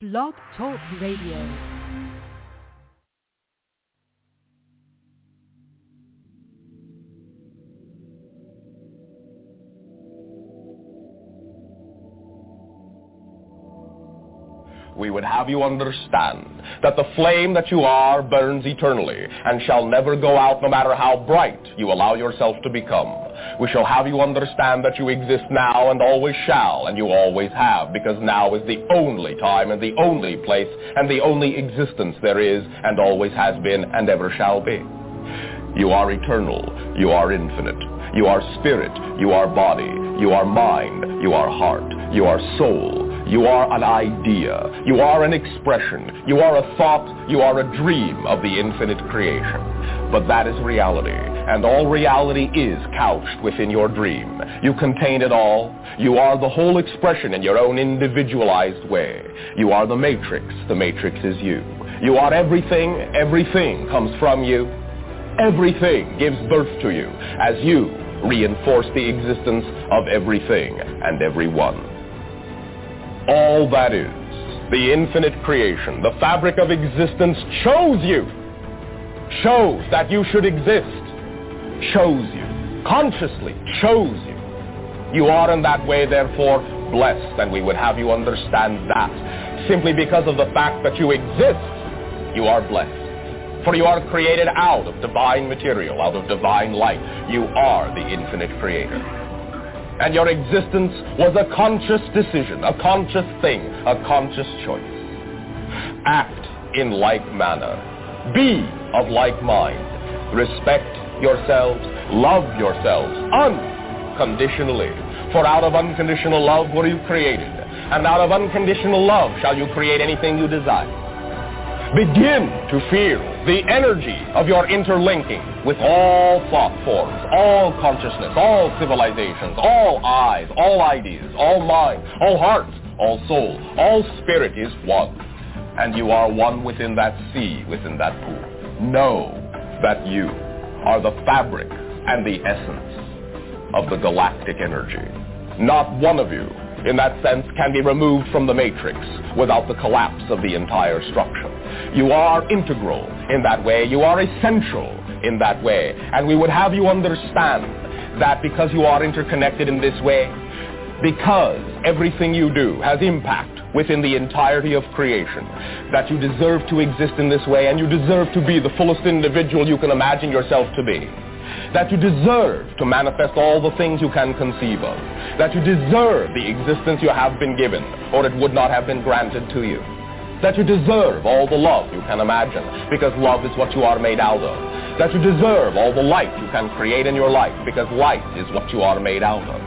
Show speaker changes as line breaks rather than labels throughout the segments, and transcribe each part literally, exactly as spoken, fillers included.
Blog Talk Radio.
We would have you understand that the flame that you are burns eternally and shall never go out no matter how bright you allow yourself to become. We shall have you understand that you exist now and always shall, and you always have, because now is the only time and the only place and the only existence there is and always has been and ever shall be. You are eternal. You are infinite. You are spirit. You are body. You are mind. You are heart. You are soul. You are an idea. You are an expression. You are a thought. You are a dream of the infinite creation. But that is reality, and all reality is couched within your dream. You contain it all. You are the whole expression in your own individualized way. You are the matrix. The matrix is you. You are everything. Everything comes from you. Everything gives birth to you as you reinforce the existence of everything and everyone. All that is, the infinite creation, the fabric of existence chose you, chose that you should exist, chose you, consciously chose you. You are in that way, therefore, blessed, and we would have you understand that. Simply because of the fact that you exist, you are blessed. For you are created out of divine material, out of divine light. You are the infinite creator. And your existence was a conscious decision, a conscious thing, a conscious choice. Act in like manner. Be of like mind. Respect yourselves. Love yourselves unconditionally. For out of unconditional love were you created. And out of unconditional love shall you create anything you desire. Begin to feel the energy of your interlinking with all thought forms, all consciousness, all civilizations, all eyes, all ideas, all mind, all hearts, all soul, all spirit is one. And you are one within that sea, within that pool. Know that you are the fabric and the essence of the galactic energy. Not one of you, in that sense, can be removed from the matrix without the collapse of the entire structure. You are integral in that way. You are essential in that way. And we would have you understand that because you are interconnected in this way, because everything you do has impact within the entirety of creation, that you deserve to exist in this way, and you deserve to be the fullest individual you can imagine yourself to be. That you deserve to manifest all the things you can conceive of. That you deserve the existence you have been given, or it would not have been granted to you. That you deserve all the love you can imagine, because love is what you are made out of. That you deserve all the light you can create in your life, because light is what you are made out of.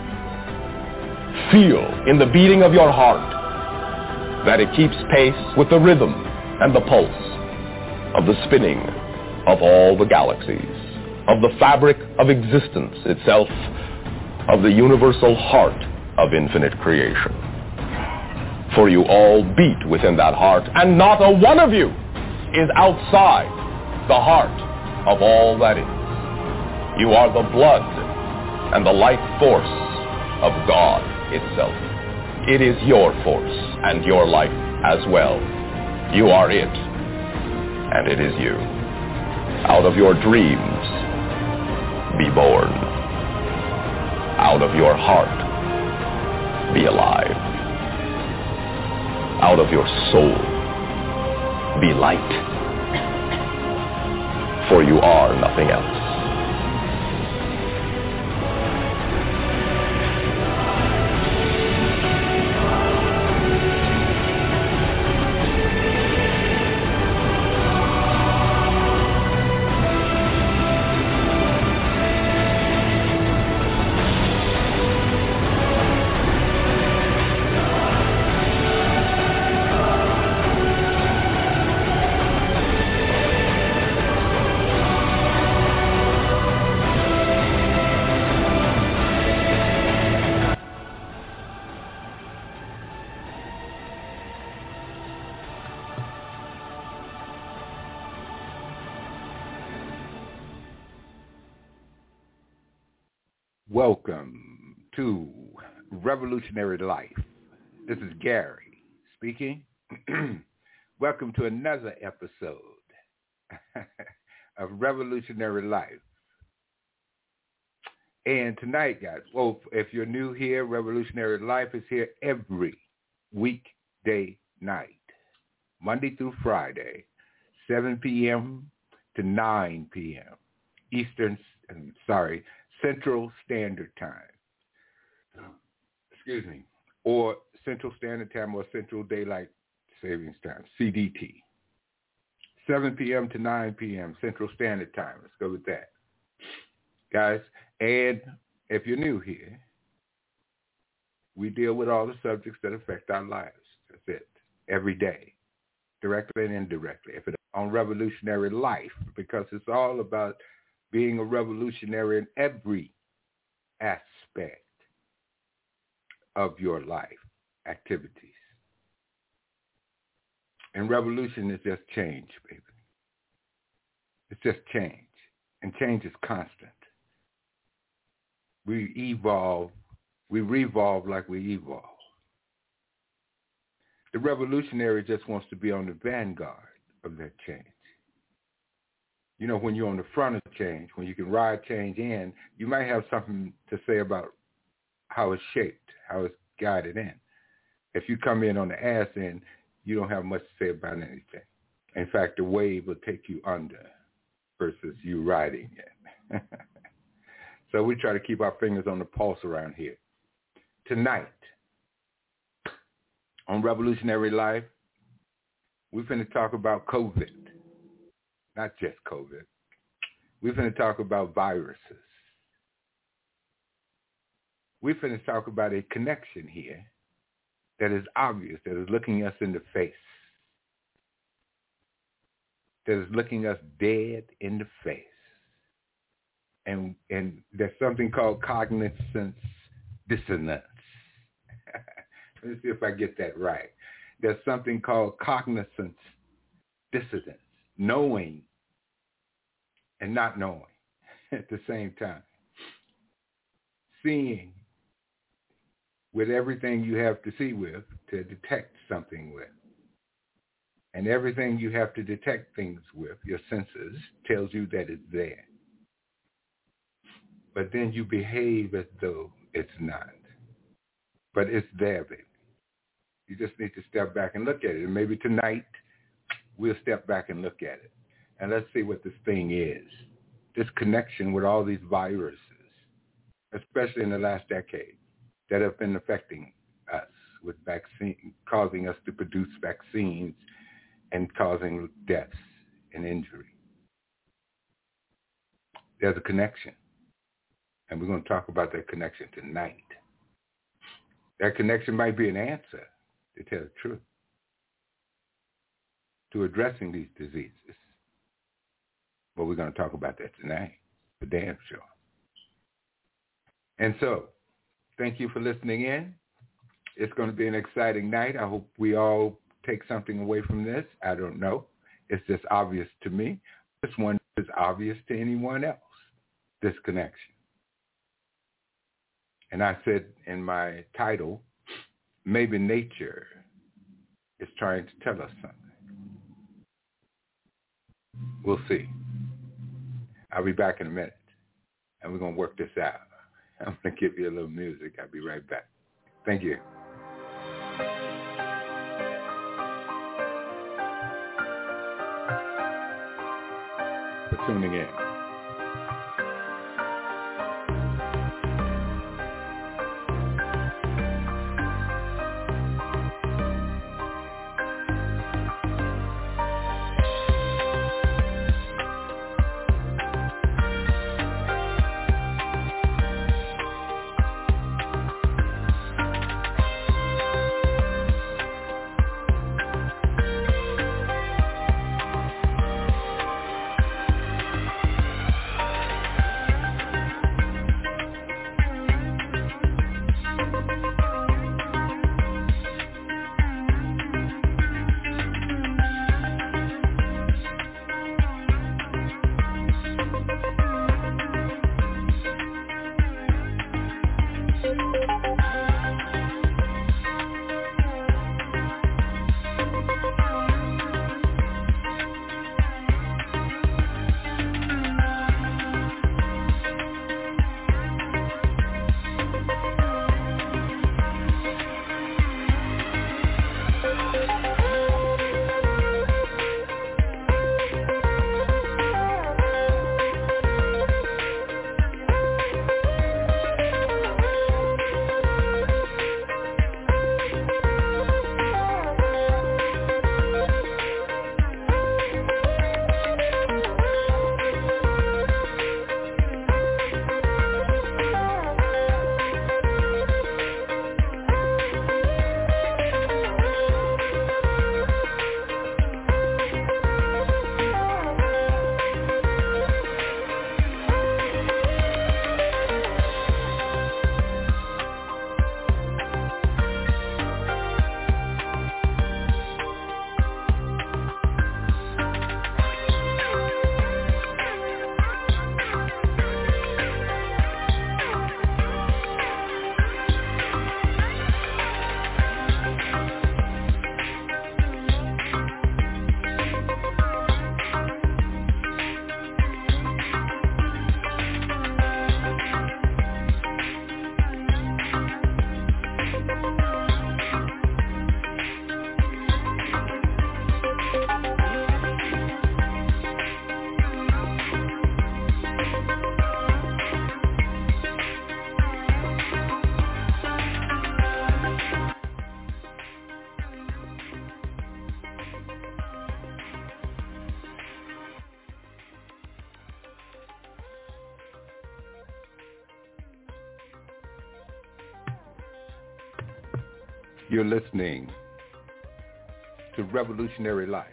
Feel in the beating of your heart that it keeps pace with the rhythm and the pulse of the spinning of all the galaxies, of the fabric of existence itself, of the universal heart of infinite creation. For you all beat within that heart, and not a one of you is outside the heart of all that is. You are the blood and the life force of God itself. It is your force and your life as well. You are it, and it is you. Out of your dreams, be born. Out of your heart, be alive. Out of your soul, be light. For you are nothing else.
Welcome to Revolutionary Life. This is Gary speaking, Welcome to another episode of Revolutionary Life. And tonight, guys, well, if you're new here, Revolutionary Life is here every weekday night, Monday through Friday, seven p.m. to nine p.m. Eastern, I'm sorry, Central Standard Time. Excuse me. Or Central Standard Time or Central Daylight Savings Time, C D T. seven p.m. to nine p.m. Central Standard Time. Let's go with that. Guys, and if you're new here, we deal with all the subjects that affect our lives. That's it. Every day, directly and indirectly. If it's on Revolutionary Life, because it's all about being a revolutionary in every aspect of your life activities. And revolution is just change, baby. It's just change. And change is constant. We evolve, we revolve like we evolve. The revolutionary just wants to be on the vanguard of that change. You know, when you're on the front of change, when you can ride change in, you might have something to say about how it's shaped, how it's guided in. If you come in on the ass end, you don't have much to say about anything. In fact, the wave will take you under versus you riding it. So we try to keep our fingers on the pulse around here. Tonight, on Revolutionary Life, we're going to talk about COVID. Not just COVID. We're going to talk about viruses. We're going to talk about a connection here that is obvious, that is looking us in the face, that is looking us dead in the face. And and there's something called cognizance dissonance. Let me see if I get that right. There's something called cognizance dissonance, knowing and not knowing at the same time. Seeing with everything you have to see with to detect something with. And everything you have to detect things with, your senses, tells you that it's there. But then you behave as though it's not. But it's there, baby. You just need to step back and look at it. And maybe tonight we'll step back and look at it. And let's see what this thing is. This connection with all these viruses, especially in the last decade, that have been affecting us with vaccine, causing us to produce vaccines and causing deaths and injury. There's a connection. And we're going to talk about that connection tonight. That connection might be an answer, to tell the truth, to addressing these diseases. But we're going to talk about that tonight, for damn sure. And so, thank you for listening in. It's going to be an exciting night. I hope we all take something away from this. I don't know. It's just obvious to me. This one is obvious to anyone else, this connection. And I said in my title, maybe nature is trying to tell us something. We'll see. I'll be back in a minute, and we're going to work this out. I'm going to give you a little music. I'll be right back. Thank you. For tuning in. You're listening to Revolutionary Life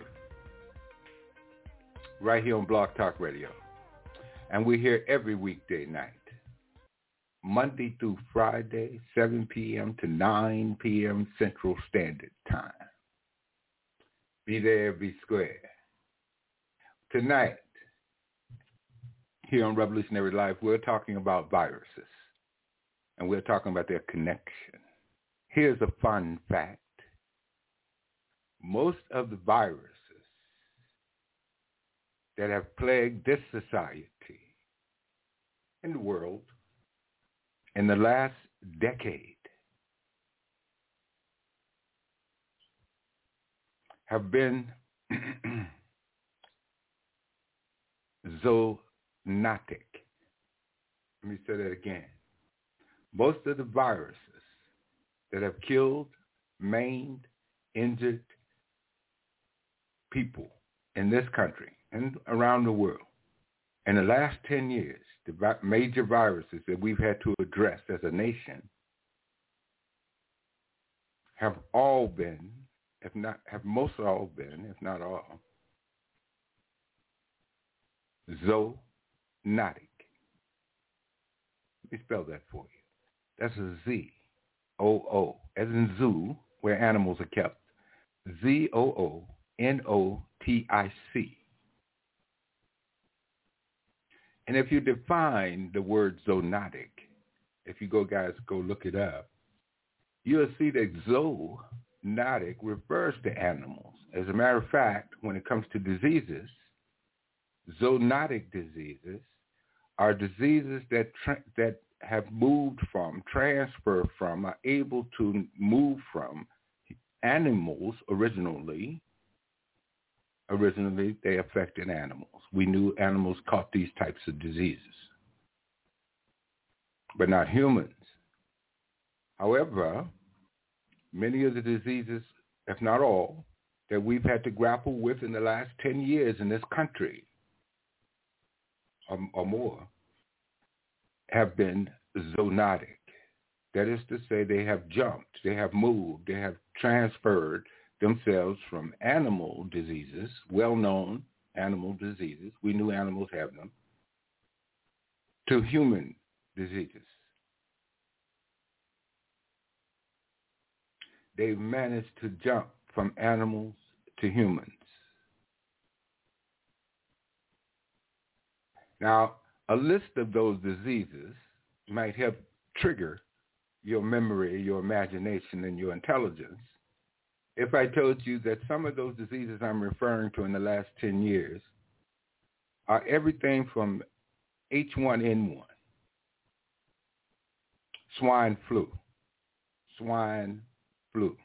right here on Blog Talk Radio. And we're here every weekday night, Monday through Friday, seven p.m. to nine p.m. Central Standard Time. Be there, be square. Tonight, here on Revolutionary Life, we're talking about viruses, and we're talking about their connection. Here's a fun fact. Most of the viruses that have plagued this society and the world in the last decade have been zoonotic. Let me say that again. Most of the viruses that have killed, maimed, injured people in this country and around the world in the last ten years, the vi- major viruses that we've had to address as a nation have all been, if not, have most all been, if not all, zoonotic. Let me spell that for you. That's a Z O O, as in zoo, where animals are kept. Z O O N O T I C. And if you define the word zoonotic, if you go, guys, go look it up, you'll see that zoonotic refers to animals. As a matter of fact, when it comes to diseases, zoonotic diseases are diseases that tra- that have moved from, transfer from, are able to move from animals originally. Originally, they affected animals. We knew animals caught these types of diseases, but not humans. However, many of the diseases, if not all, that we've had to grapple with in the last ten years in this country or, or more have been zoonotic. That is to say, they have jumped, they have moved, they have transferred themselves from animal diseases, well-known animal diseases, we knew animals have them, to human diseases. They've managed to jump from animals to humans. Now, a list of those diseases might help trigger your memory, your imagination, and your intelligence. If I told you that some of those diseases I'm referring to in the last ten years are everything from H one N one, swine flu, swine flu,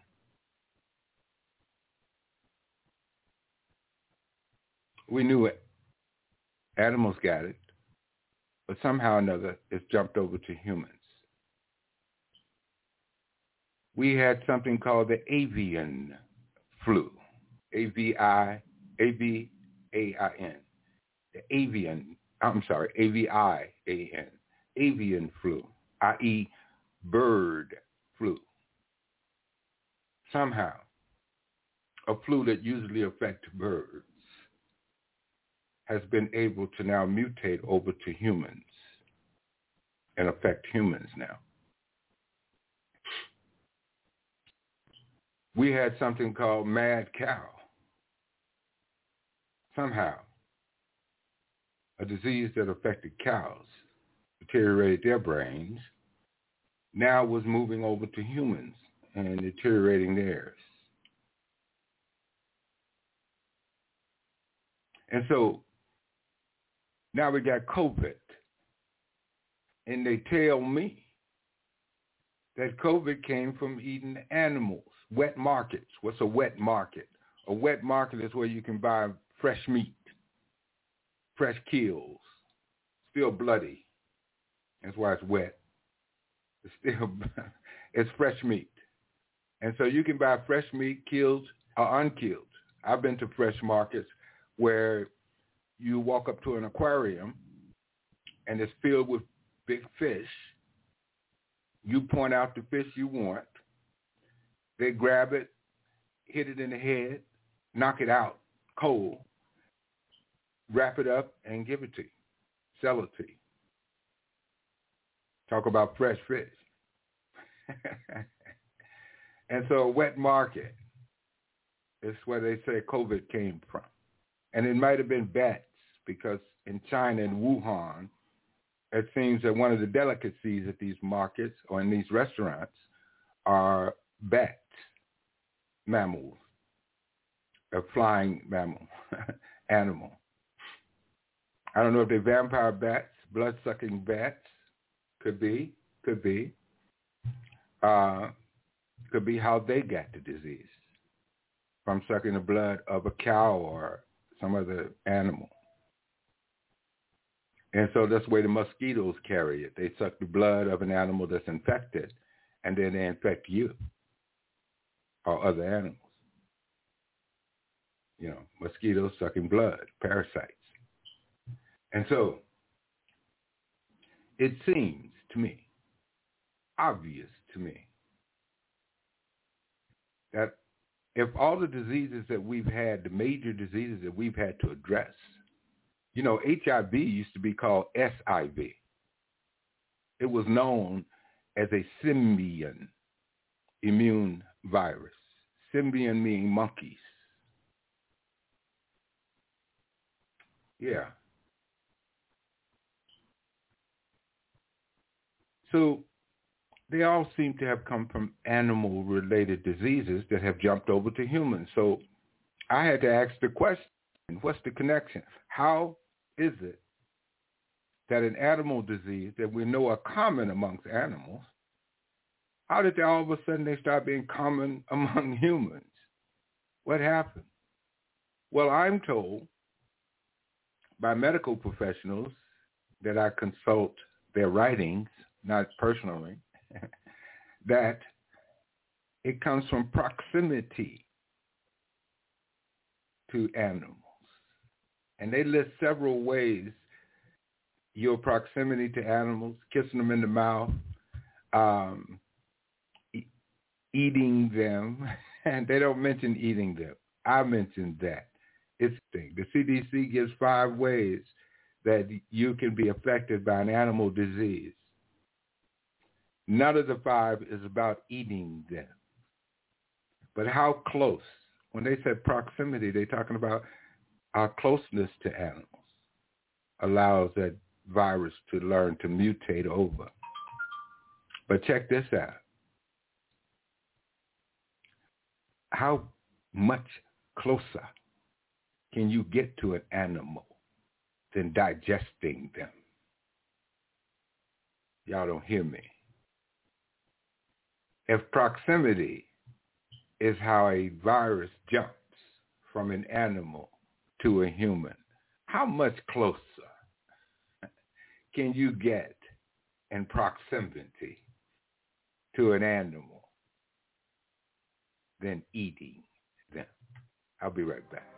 we knew it. Animals got it, but somehow or another it's jumped over to humans. We had something called the avian flu, A V I, A V A I N, the avian, I'm sorry, A V I A N, avian flu, that is bird flu. Somehow, a flu that usually affects birds has been able to now mutate over to humans and affect humans now. We had something called mad cow. Somehow, a disease that affected cows, deteriorated their brains, now was moving over to humans and deteriorating theirs. And so now we got COVID, and they tell me that COVID came from eating animals, wet markets. What's a wet market? A wet market is where you can buy fresh meat, fresh kills, still bloody. That's why it's wet. It's still, it's fresh meat. And so you can buy fresh meat, killed or unkilled. I've been to fresh markets where you walk up to an aquarium and it's filled with big fish. You point out the fish you want. They grab it, hit it in the head, knock it out cold, wrap it up, and give it to you. Sell it to you. Talk about fresh fish. And so a wet market is where they say COVID came from. And it might have been bats, because in China, in Wuhan, it seems that one of the delicacies at these markets or in these restaurants are bats, mammals, a flying mammal, animal. I don't know if they're vampire bats, blood-sucking bats. Could be, could be. Uh, could be how they got the disease, from sucking the blood of a cow or some other animal. And so that's the way the mosquitoes carry it. They suck the blood of an animal that's infected, and then they infect you or other animals. You know, mosquitoes sucking blood, parasites. And so it seems to me, obvious to me, that if all the diseases that we've had, the major diseases that we've had to address, you know, H I V used to be called S I V. It was known as a simian immune virus. Simian meaning monkeys. Yeah. So they all seem to have come from animal-related diseases that have jumped over to humans. So I had to ask the question, what's the connection? How is it that an animal disease that we know are common amongst animals, how did they all of a sudden they start being common among humans? What happened? Well, I'm told by medical professionals that I consult their writings, not personally, that it comes from proximity to animals. And they list several ways your proximity to animals, kissing them in the mouth, um, e- eating them, and they don't mention eating them. I mentioned that. It's the thing. The C D C gives five ways that you can be affected by an animal disease. None of the five is about eating them. But how close? When they said proximity, they're talking about our closeness to animals allows that virus to learn to mutate over. But check this out. How much closer can you get to an animal than digesting them? Y'all don't hear me. If proximity is how a virus jumps from an animal to a human, how much closer can you get in proximity to an animal than eating them? I'll be right back.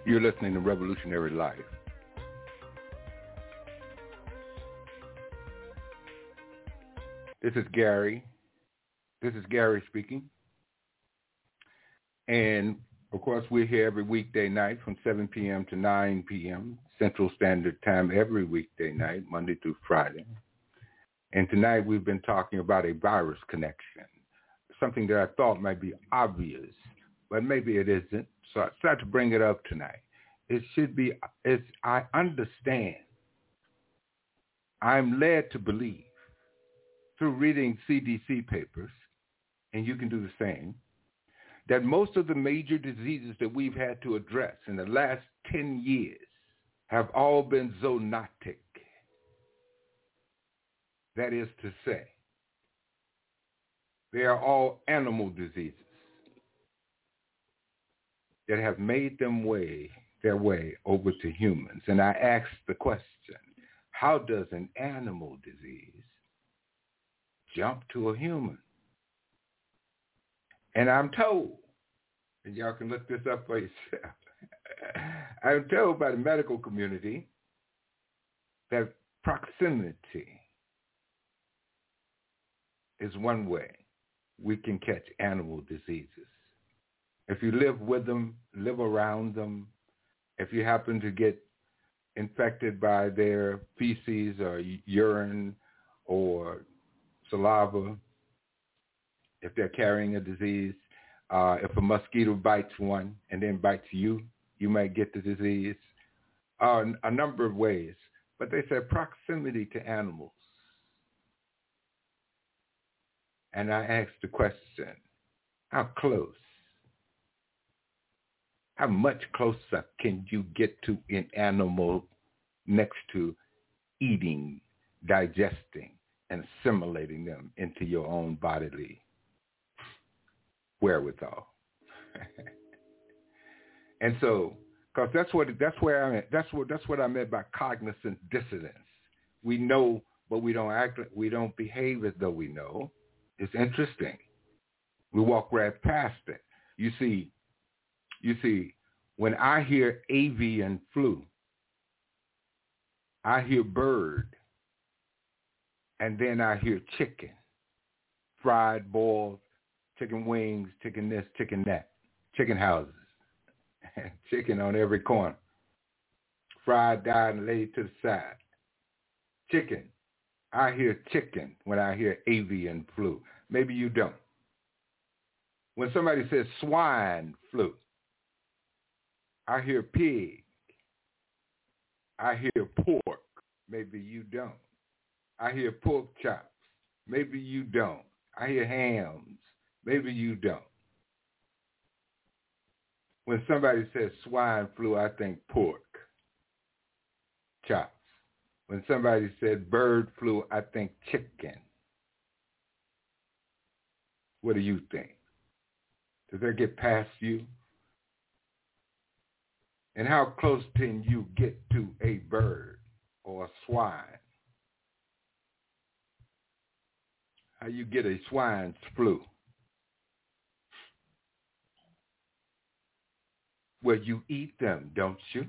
You're listening to Revolutionary Life. This is Gary. This is Gary speaking. And, of course, we're here every weekday night from seven p.m. to nine p.m. Central Standard Time every weekday night, Monday through Friday. And tonight we've been talking about a virus connection, something that I thought might be obvious, but maybe it isn't. So I decided to bring it up tonight. It should be, it's, I understand, I'm led to believe through reading C D C papers, and you can do the same, that most of the major diseases that we've had to address in the last ten years have all been zoonotic. That is to say, they are all animal diseases that have made them way, their way over to humans. And I asked the question, how does an animal disease jump to a human? And I'm told, and y'all can look this up for yourself, I'm told by the medical community that proximity is one way we can catch animal diseases. If you live with them, live around them, if you happen to get infected by their feces or urine or saliva, if they're carrying a disease, uh, if a mosquito bites one and then bites you, you might get the disease. Uh, a number of ways. But they say proximity to animals. And I asked the question, how close, how much closer can you get to an animal next to eating, digesting, and assimilating them into your own bodily wherewithal? And so, because that's what that's where I meant, that's what that's what I meant by cognizant dissonance. We know, but we don't act, we don't behave as though we know. It's interesting. We walk right past it. You see, you see, when I hear avian flu, I hear bird, and then I hear chicken, fried, boiled, chicken wings, chicken this, chicken that, chicken houses, chicken on every corner, fried, dyed, and laid to the side. Chicken. I hear chicken when I hear avian flu. Maybe you don't. When somebody says swine flu, I hear pig. I hear pork. Maybe you don't. I hear pork chops. Maybe you don't. I hear hams. Maybe you don't. When somebody says swine flu, I think pork chops. When somebody said bird flu, I think chicken. What do you think? Does that get past you? And how close can you get to a bird or a swine? How you get a swine's flu? Well, you eat them, don't you?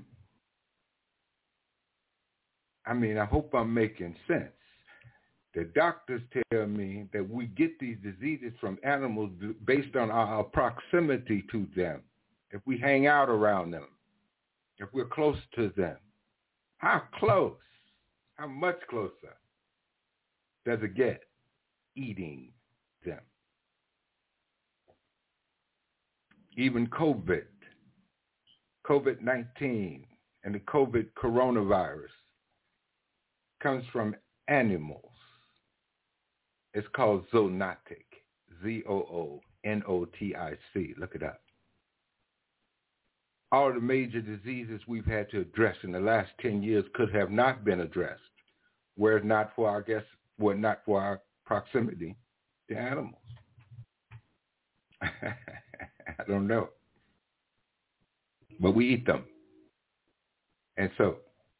I mean, I hope I'm making sense. The doctors tell me that we get these diseases from animals based on our proximity to them. If we hang out around them, if we're close to them. How close? How much closer does it get eating them? Even COVID, COVID nineteen, and the COVID coronavirus comes from animals. It's called zoonotic, Z O O N O T I C. Look it up. All the major diseases we've had to address in the last ten years could have not been addressed, were it not for our guess, were it not for our proximity to animals. I don't know. But we eat them. And so,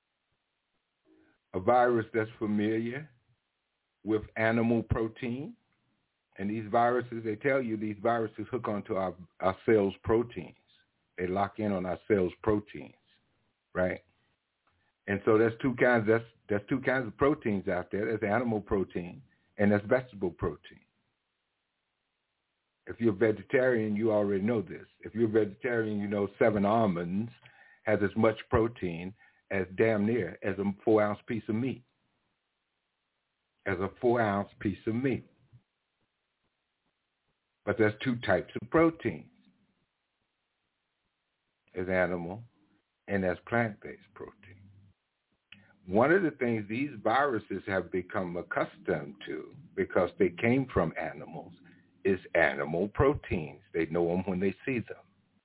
a virus that's familiar with animal protein, and these viruses, they tell you these viruses hook onto our, our cells' proteins. They lock in on our cells' proteins, right? And so there's two kinds. That's there's two kinds of proteins out there. There's animal protein and there's vegetable protein. If you're a vegetarian, you already know this. If you're a vegetarian, you know seven almonds has as much protein as damn near as a four ounce piece of meat. As a four ounce piece of meat. But there's two types of proteins. There's animal and there's plant-based protein. One of the things these viruses have become accustomed to, because they came from animals, is animal proteins. They know them when they see them.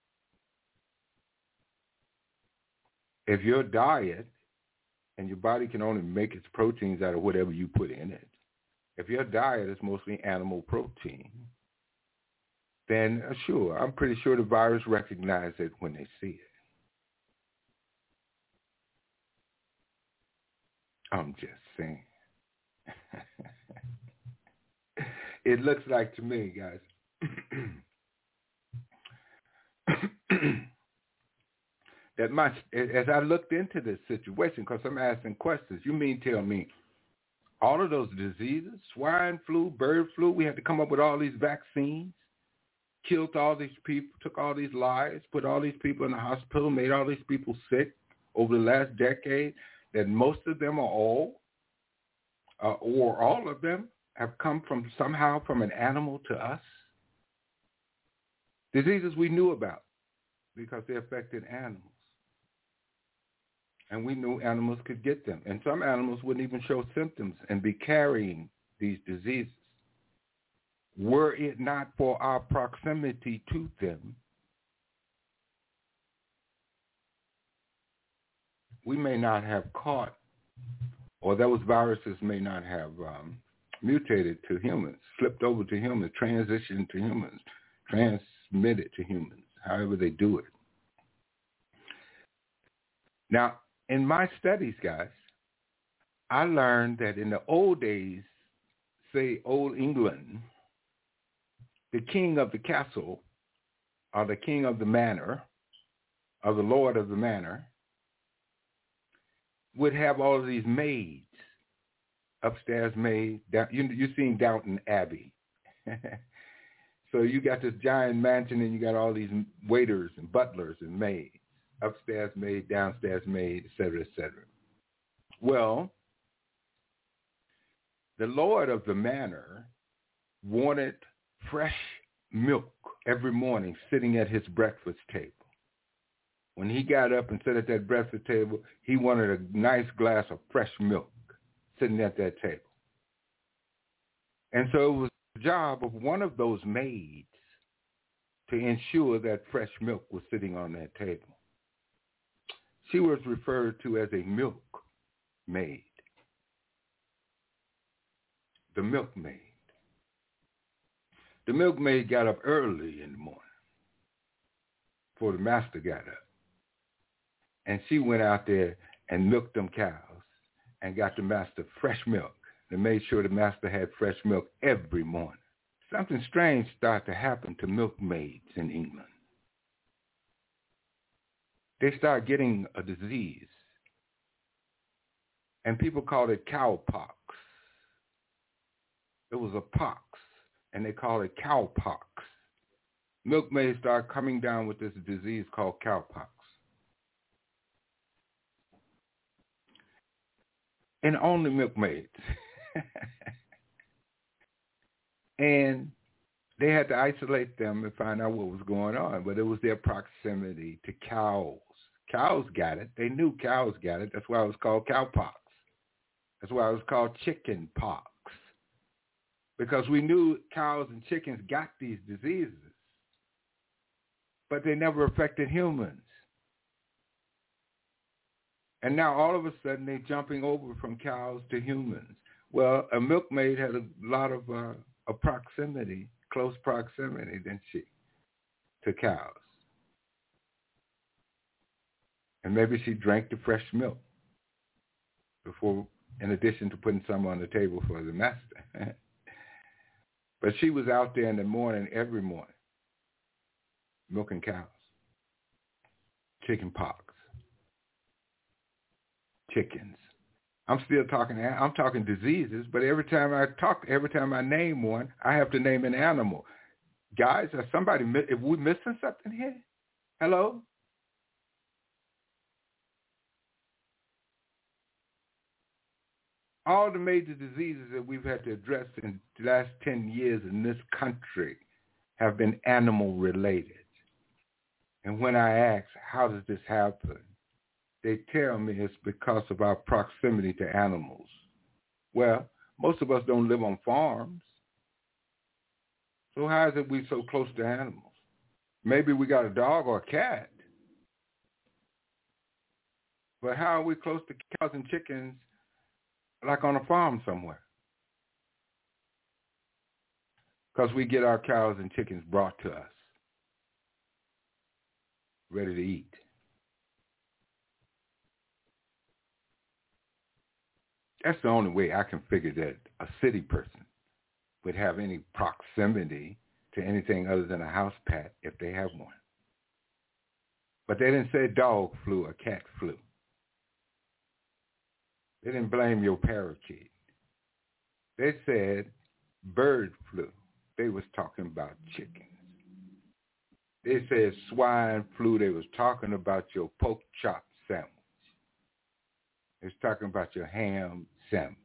If your diet, and your body can only make its proteins out of whatever you put in it, if your diet is mostly animal protein, then uh, sure, I'm pretty sure the virus recognizes it when they see it. I'm just saying. It looks like to me, guys, that my, as I looked into this situation, because I'm asking questions, you mean tell me all of those diseases, swine flu, bird flu, we had to come up with all these vaccines, killed all these people, took all these lives, put all these people in the hospital, made all these people sick over the last decade, that most of them are all, uh, or all of them, have come from somehow from an animal to us? Diseases we knew about because they affected animals. And we knew animals could get them. And some animals wouldn't even show symptoms and be carrying these diseases. Were it not for our proximity to them, we may not have caught, or those viruses may not have um, mutated to humans, slipped over to humans, transitioned to humans, transmitted to humans, however they do it. Now, in my studies, guys, I learned that in the old days, say old England, the king of the castle, or the king of the manor, or the lord of the manor, would have all of these maids, upstairs maid. Down, you, you've seen Downton Abbey. So you got this giant mansion and you got all these waiters and butlers and maids, upstairs maid, downstairs maid, et cetera, et cetera. Well, the lord of the manor wanted fresh milk every morning sitting at his breakfast table. When he got up and sat at that breakfast table, he wanted a nice glass of fresh milk sitting at that table. And so it was the job of one of those maids to ensure that fresh milk was sitting on that table. She was referred to as a milk maid. The milkmaid. The milkmaid got up early in the morning before the master got up. And she went out there and milked them cows and got the master fresh milk and made sure the master had fresh milk every morning. Something strange started to happen to milkmaids in England. They started getting a disease, and people called it cowpox. It was a pox, and they called it cowpox. Milkmaids started coming down with this disease called cowpox. And only milkmaids. And they had to isolate them and find out what was going on, but it was their proximity to cows. Cows got it. They knew cows got it. That's why it was called cowpox. That's why it was called chicken pox. Because we knew cows and chickens got these diseases, but they never affected humans. And now all of a sudden they're jumping over from cows to humans. Well, a milkmaid had a lot of uh, a proximity, close proximity, didn't she, to cows. And maybe she drank the fresh milk before, in addition to putting some on the table for the master. But she was out there in the morning, every morning, milking cows. chicken pox. Chickens. I'm still talking, I'm talking diseases, but every time I talk, every time I name one, I have to name an animal. Guys, are somebody, if we missing something here? Hello? All the major diseases that we've had to address in the last ten years in this country have been animal related. And when I ask, how does this happen? They tell me it's because of our proximity to animals. Well, most of us don't live on farms. So how is it we so close to animals? Maybe we got a dog or a cat. But how are we close to cows and chickens like on a farm somewhere? Because we get our cows and chickens brought to us, ready to eat. That's the only way I can figure that a city person would have any proximity to anything other than a house pet if they have one. But they didn't say dog flu or cat flu. They didn't blame your parakeet. They said bird flu. They was talking about chickens. They said swine flu. They was talking about your pork chop sandwich. They was talking about your ham sandwich.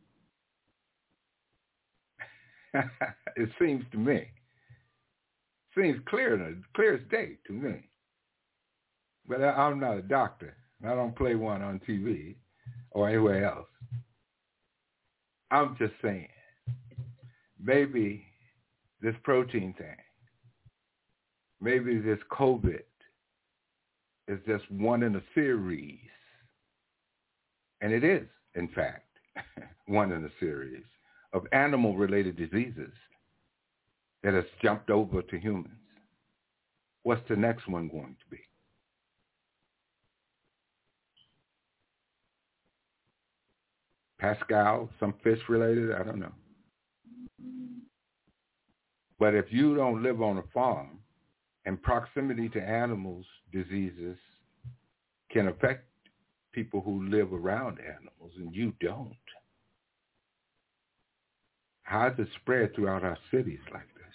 It seems to me, seems clear, clear as day to me. But I, I'm not a doctor. I don't play one on T V or anywhere else. I'm just saying, maybe this protein thing, maybe this COVID is just one in a series. And it is, in fact, one in a series of animal-related diseases that has jumped over to humans. What's the next one going to be? Pascal, some fish-related? I don't know. But if you don't live on a farm and proximity to animals, diseases can affect people who live around animals, and you don't, how does it spread throughout our cities like this?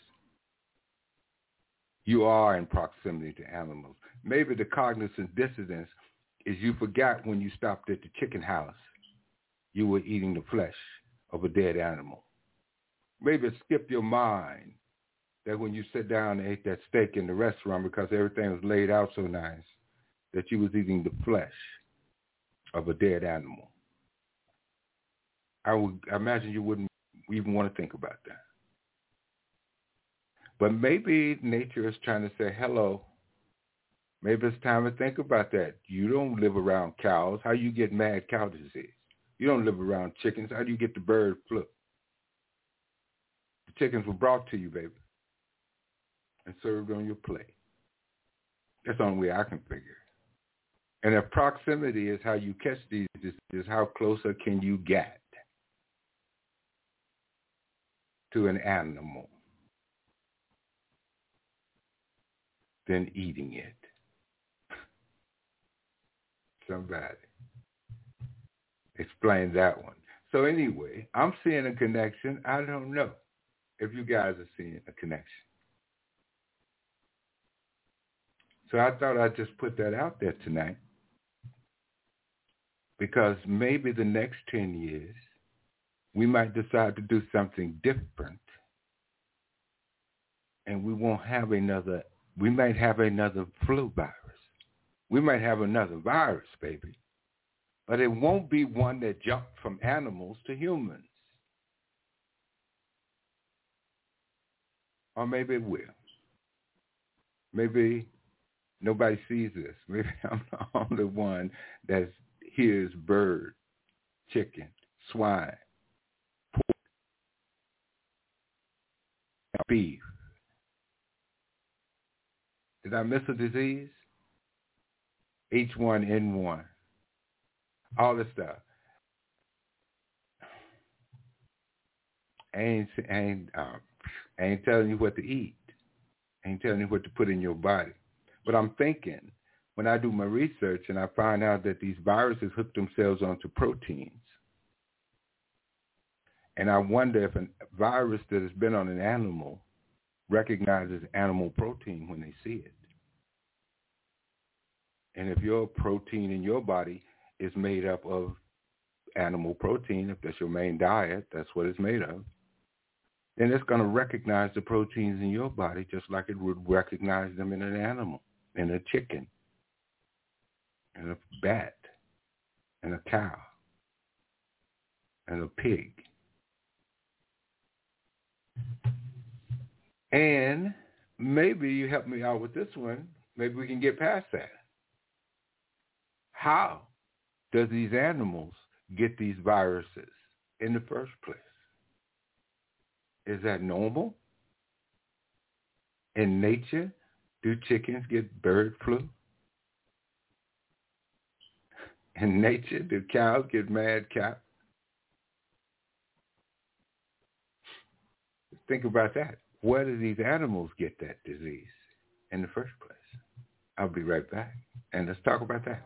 You are in proximity to animals. Maybe the cognizant dissonance is you forgot when you stopped at the chicken house, you were eating the flesh of a dead animal. Maybe it skipped your mind that when you sit down and ate that steak in the restaurant because everything was laid out so nice, that you was eating the flesh of a dead animal. I would I imagine you wouldn't even want to think about that. But maybe nature is trying to say, hello, maybe it's time to think about that. You don't live around cows. How you get mad cow disease? You don't live around chickens. How do you get the bird flu? The chickens were brought to you, baby, and served on your plate. That's the only way I can figure. And if proximity is how you catch these diseases, how closer can you get to an animal than eating it? Somebody explain that one. So anyway, I'm seeing a connection. I don't know if you guys are seeing a connection. So I thought I'd just put that out there tonight, because maybe the next ten years, we might decide to do something different, and we won't have another, we might have another flu virus. We might have another virus, baby, but it won't be one that jumped from animals to humans. Or maybe it will. Maybe nobody sees this. Maybe I'm the only one that hears bird, chicken, swine, pork, beef. Did I miss a disease? H one N one. All this stuff. I ain't, I ain't, um, I ain't telling you what to eat. I ain't telling you what to put in your body. But I'm thinking when I do my research and I find out that these viruses hook themselves onto proteins. And I wonder if a virus that has been on an animal recognizes animal protein when they see it. And if your protein in your body is made up of animal protein, if that's your main diet, that's what it's made of, then it's going to recognize the proteins in your body just like it would recognize them in an animal, in a chicken, in a bat, in a cow, and a pig. And maybe you help me out with this one. Maybe we can get past that. How does these animals get these viruses in the first place? Is that normal? In nature, do chickens get bird flu? In nature, do cows get mad cow? Think about that. Where do these animals get that disease in the first place? I'll be right back, and let's talk about that.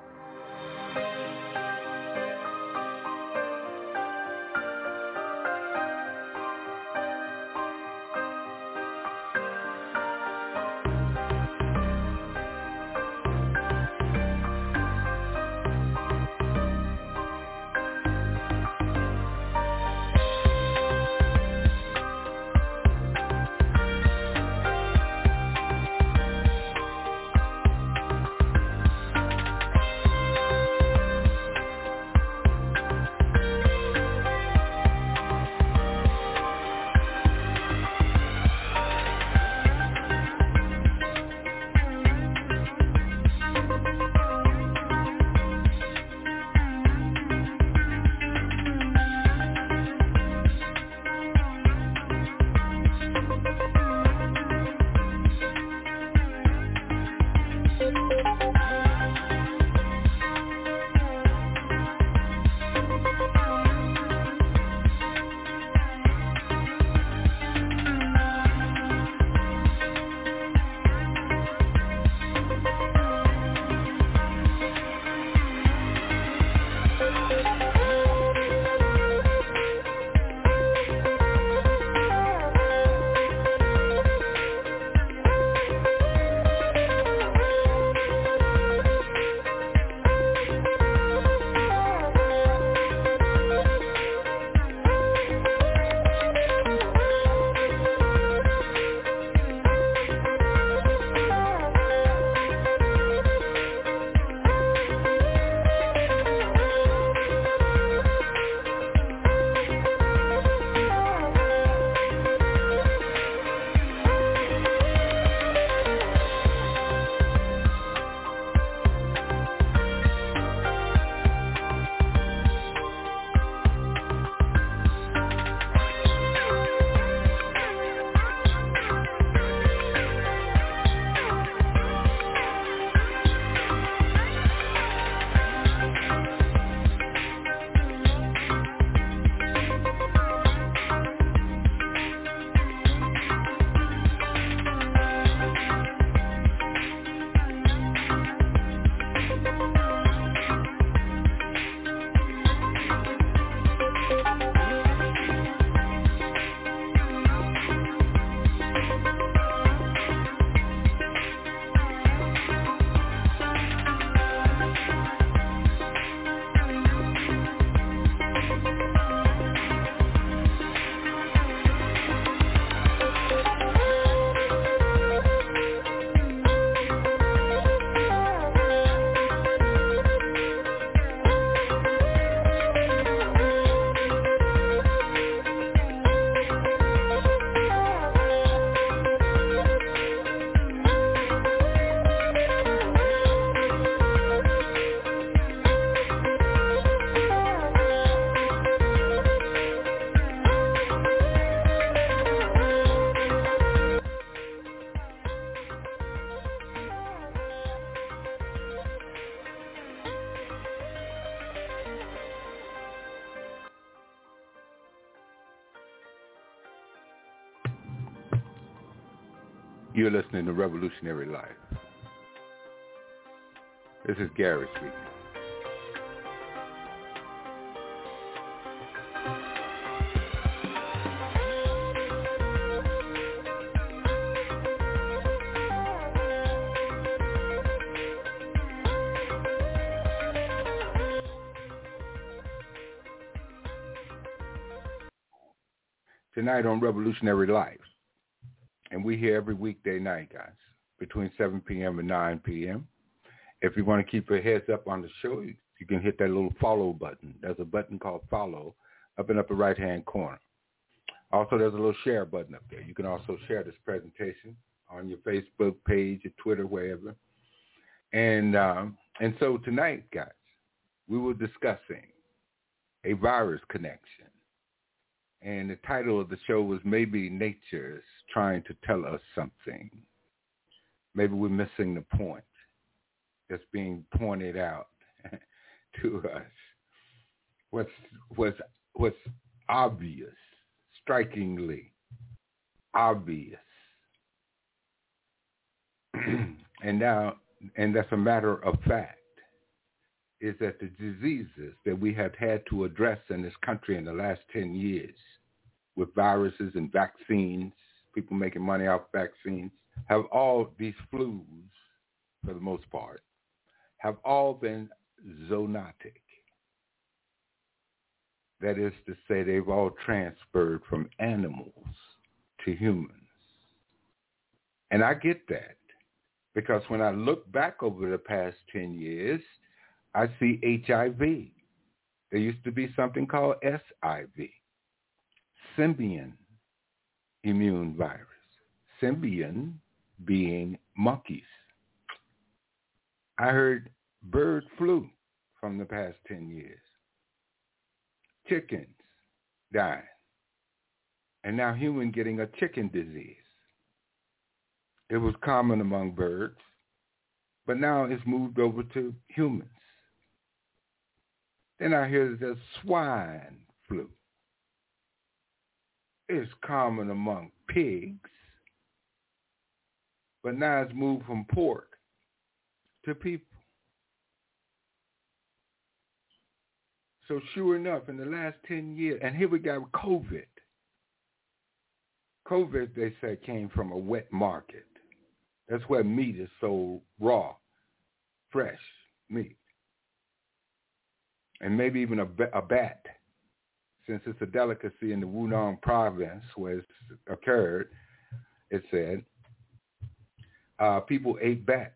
You're listening to Revolutionary Life. This is Gary speaking. Tonight on Revolutionary Life. And we here every weekday night, guys, between seven p.m. and nine p.m. If you want to keep your heads up on the show, you, you can hit that little follow button. There's a button called follow up in the upper right-hand corner. Also, there's a little share button up there. You can also share this presentation on your Facebook page, your Twitter, wherever. And, um, and so tonight, guys, we were discussing a virus connection. And the title of the show was Maybe Nature's Trying to Tell Us Something. Maybe we're missing the point that's being pointed out to us. What's, what's, what's obvious, strikingly obvious. and now, and that's a matter of fact, is that the diseases that we have had to address in this country in the last ten years with viruses and vaccines, people making money off vaccines, have all, these flus, for the most part, have all been zoonotic. That is to say, they've all transferred from animals to humans. And I get that, because when I look back over the past ten years, I see H I V. There used to be something called S I V, simian immune virus. Simian being monkeys. I heard bird flu from the past ten years. Chickens dying. And now human getting a chicken disease. It was common among birds, but now it's moved over to humans. Then I hear there's swine flu. It's common among pigs, but now it's moved from pork to people. So sure enough, in the last ten years, and here we got COVID. COVID, they say, came from a wet market. That's where meat is sold raw, fresh meat. And maybe even a, a bat, since it's a delicacy in the Wunong province where it's occurred, it said, uh, people ate bats.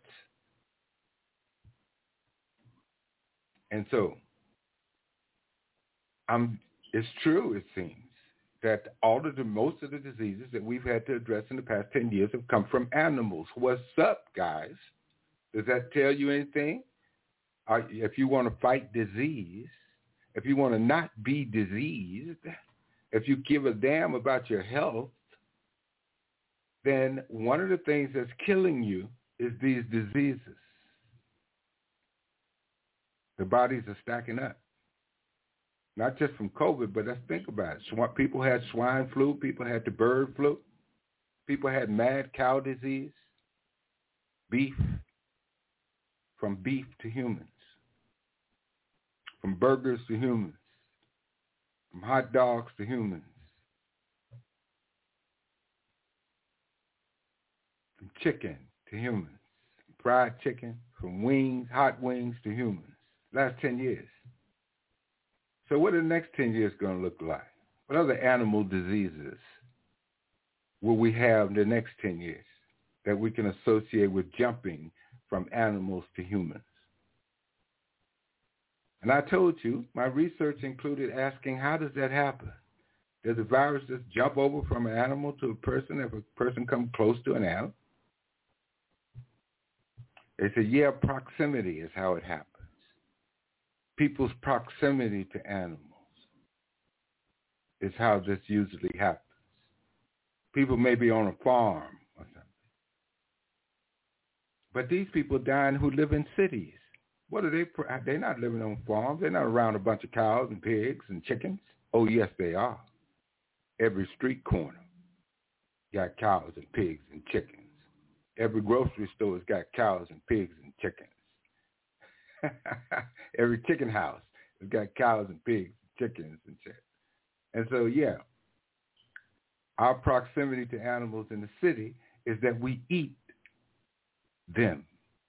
And so, um, it's true, it seems, that all of the, most of the diseases that we've had to address in the past ten years have come from animals. What's up, guys? Does that tell you anything? Uh, if you want to fight disease, if you want to not be diseased, if you give a damn about your health, then one of the things that's killing you is these diseases. The bodies are stacking up. Not just from COVID, but let's think about it. Sw- people had swine flu. People had the bird flu. People had mad cow disease. Beef. From beef to humans. From burgers to humans. From hot dogs to humans. From chicken to humans. From fried chicken. From wings, hot wings to humans. Last ten years. So what are the next ten years going to look like? What other animal diseases will we have in the next ten years that we can associate with jumping from animals to humans? And I told you, my research included asking, how does that happen? Does a virus just jump over from an animal to a person if a person comes close to an animal? They said, yeah, proximity is how it happens. People's proximity to animals is how this usually happens. People may be on a farm or something. But these people dying who live in cities. What are they? They're not living on farms. They're not around a bunch of cows and pigs and chickens. Oh, yes, they are. Every street corner got cows and pigs and chickens. Every grocery store has got cows and pigs and chickens. Every chicken house has got cows and pigs, chickens and shit. And so, yeah, our proximity to animals in the city is that we eat them.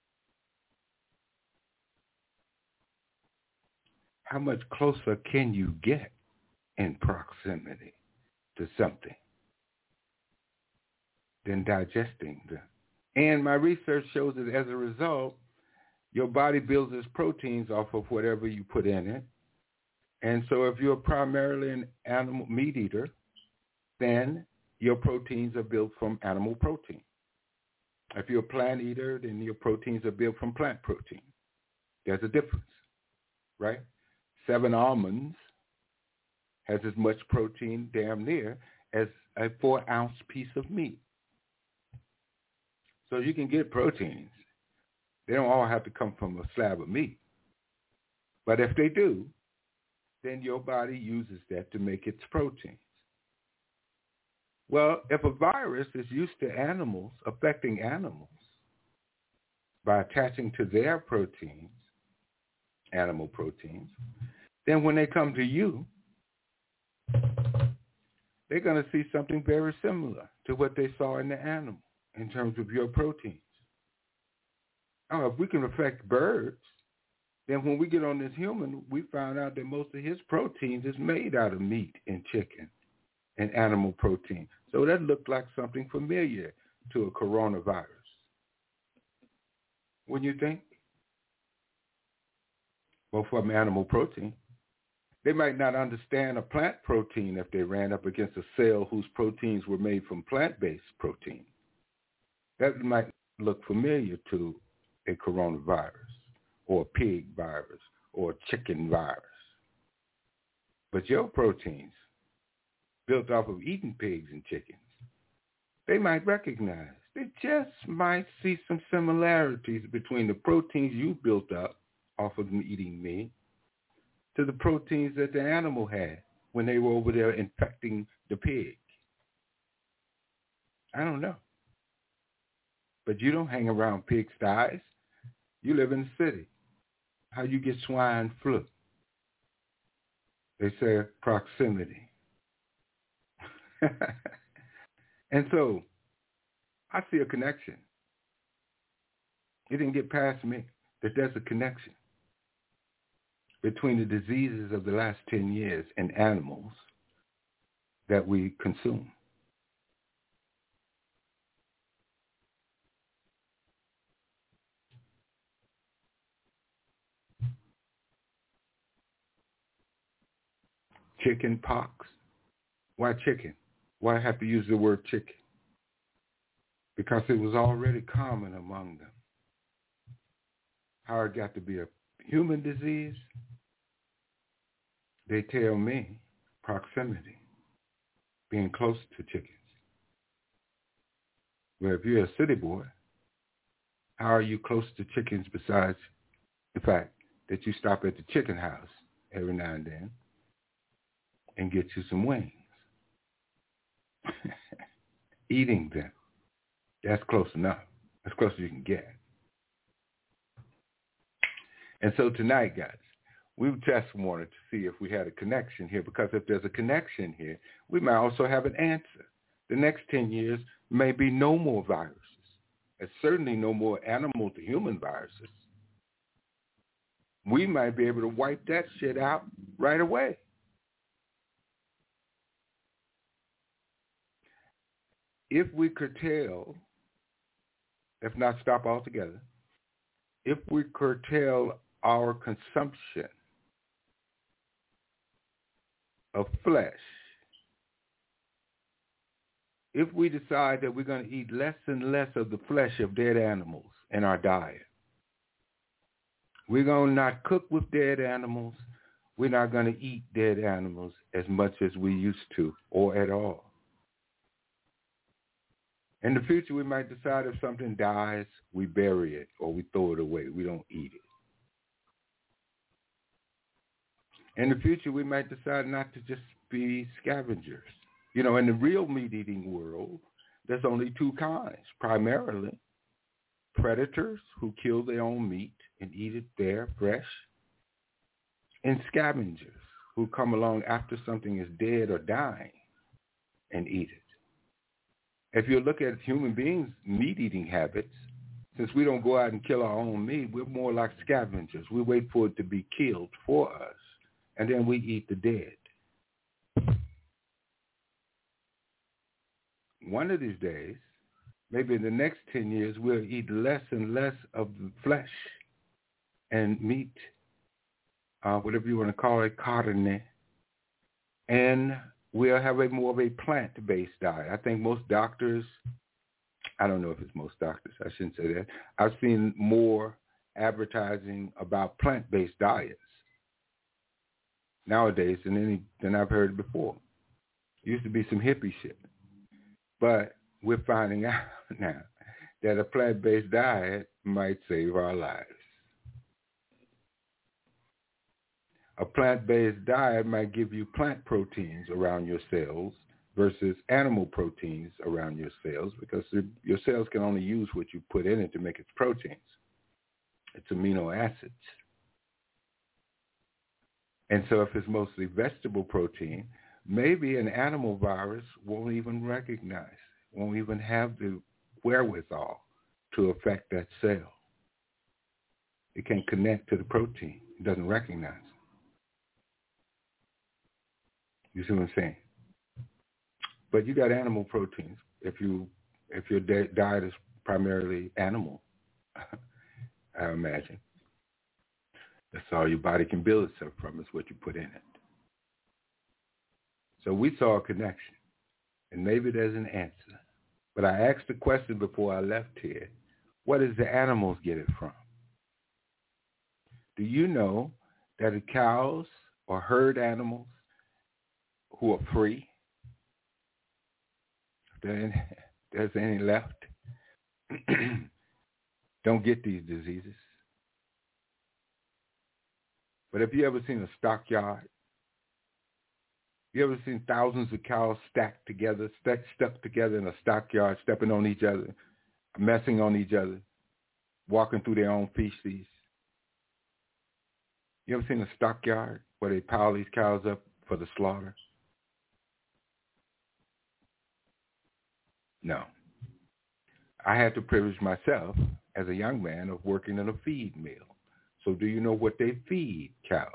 How much closer can you get in proximity to something than digesting them? And my research shows that as a result, your body builds its proteins off of whatever you put in it. And so if you're primarily an animal meat eater, then your proteins are built from animal protein. If you're a plant eater, then your proteins are built from plant protein. There's a difference, right? Seven almonds has as much protein, damn near, as a four-ounce piece of meat. So you can get proteins. They don't all have to come from a slab of meat. But if they do, then your body uses that to make its proteins. Well, if a virus is used to animals, affecting animals, by attaching to their proteins, animal proteins, then when they come to you, they're going to see something very similar to what they saw in the animal in terms of your proteins. Oh, if we can affect birds, then when we get on this human, we found out that most of his proteins is made out of meat and chicken and animal protein. So that looked like something familiar to a coronavirus. Wouldn't you think? Well, from animal protein. They might not understand a plant protein if they ran up against a cell whose proteins were made from plant-based protein. That might look familiar to a coronavirus or a pig virus or a chicken virus. But your proteins, built off of eating pigs and chickens, they might recognize. They just might see some similarities between the proteins you built up off of eating meat to the proteins that the animal had when they were over there infecting the pig. I don't know. But you don't hang around pigsties. You live in the city. How you get swine flu? They say proximity. And so I see a connection. It didn't get past me that there's a connection between the diseases of the last ten years in animals that we consume. Chicken pox. Why chicken? Why have to use the word chicken? Because it was already common among them. How it got to be a human disease? They tell me proximity, being close to chickens. Well, if you're a city boy, how are you close to chickens besides the fact that you stop at the chicken house every now and then and get you some wings? Eating them. That's close enough. As close as you can get. And so tonight, guys, we just wanted to see if we had a connection here, because if there's a connection here, we might also have an answer. The next ten years may be no more viruses, and certainly no more animal to human viruses. We might be able to wipe that shit out right away. If we curtail, if not stop altogether, if we curtail our consumption of flesh, if we decide that we're going to eat less and less of the flesh of dead animals in our diet, we're going to not cook with dead animals, we're not going to eat dead animals as much as we used to or at all. In the future, we might decide if something dies, we bury it or we throw it away. We don't eat it. In the future, we might decide not to just be scavengers. You know, in the real meat-eating world, there's only two kinds, primarily. predators who kill their own meat and eat it there fresh, and scavengers who come along after something is dead or dying and eat it. If you look at human beings' meat-eating habits, since we don't go out and kill our own meat, we're more like scavengers. We wait for it to be killed for us, and then we eat the dead. One of these days, maybe in the next ten years, we'll eat less and less of the flesh and meat, uh, whatever you want to call it, carne, and we'll have a more of a plant-based diet. I think most doctors, I don't know if it's most doctors, I shouldn't say that. I've seen more advertising about plant-based diets nowadays than any than I've heard before. It used to be some hippie shit. But we're finding out now that a plant-based diet might save our lives. A plant-based diet might give you plant proteins around your cells versus animal proteins around your cells, because your cells can only use what you put in it to make its proteins. It's amino acids. And so if it's mostly vegetable protein, maybe an animal virus won't even recognize, won't even have the wherewithal to affect that cell. It can't connect to the protein. It doesn't recognize it. You see what I'm saying? But you got animal proteins. If you if your diet is primarily animal, I imagine. That's all your body can build itself from, is what you put in it. So we saw a connection, and maybe there's an answer. But I asked the question before I left here, what does the animals get it from? Do you know that the cows or herd animals who are free, if there's any left, don't get these diseases? But have you ever seen a stockyard? You ever seen thousands of cows stacked together, stuck, stuck together in a stockyard, stepping on each other, messing on each other, walking through their own feces? You ever seen a stockyard where they pile these cows up for the slaughter? No. I had the privilege myself, as a young man, of working in a feed mill. So do you know what they feed cows?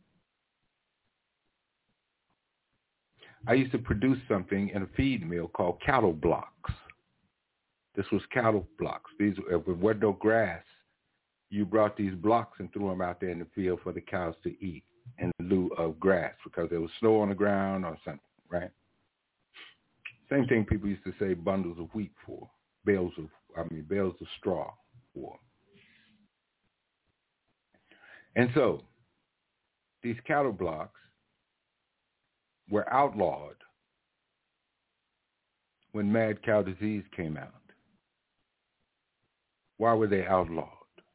I used to produce something in a feed mill called cattle blocks. This was cattle blocks. These, if there was no grass, you brought these blocks and threw them out there in the field for the cows to eat in lieu of grass, because there was snow on the ground or something, right? Same thing people used to say bundles of wheat for, bales of, I mean, bales of straw for. And so these cattle blocks were outlawed when mad cow disease came out. Why were they outlawed?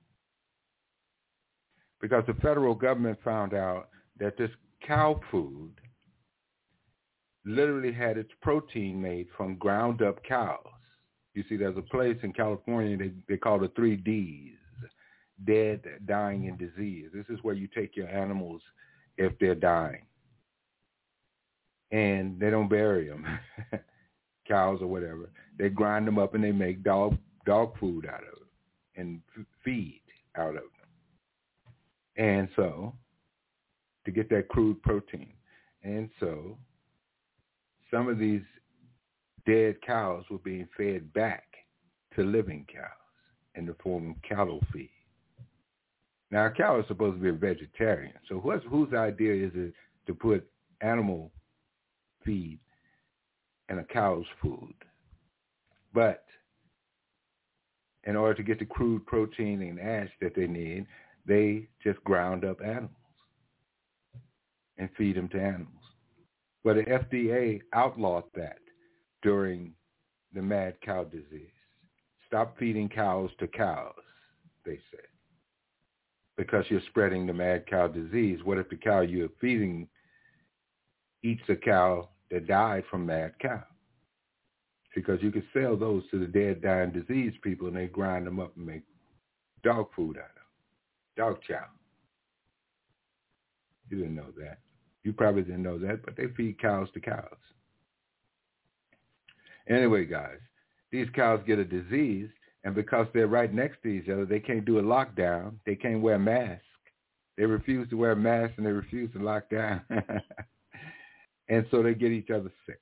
Because the federal government found out that this cow food literally had its protein made from ground up cows. You see, there's a place in California they, they call the three Ds, dead, dying, and disease. This is where you take your animals if they're dying. And they don't bury them, cows or whatever. They grind them up and they make dog dog food out of it and f- feed out of them. And so, to get that crude protein. And so, some of these dead cows were being fed back to living cows in the form of cattle feed. Now, a cow is supposed to be a vegetarian. So what's, whose idea is it to put animal feed in a cow's food? But in order to get the crude protein and ash that they need, they just ground up animals and feed them to animals. Well, the F D A outlawed that during the mad cow disease. Stop feeding cows to cows, they said, because you're spreading the mad cow disease. What if the cow you're feeding eats a cow that died from mad cow? because you can sell those to the dead, dying, diseased people, and they grind them up and make dog food out of them, dog chow. You didn't know that. You probably didn't know that, but they feed cows to cows. Anyway, guys, these cows get a disease, and because they're right next to each other, they can't do a lockdown. They can't wear masks. They refuse to wear masks, and they refuse to lock down. And so they get each other sick.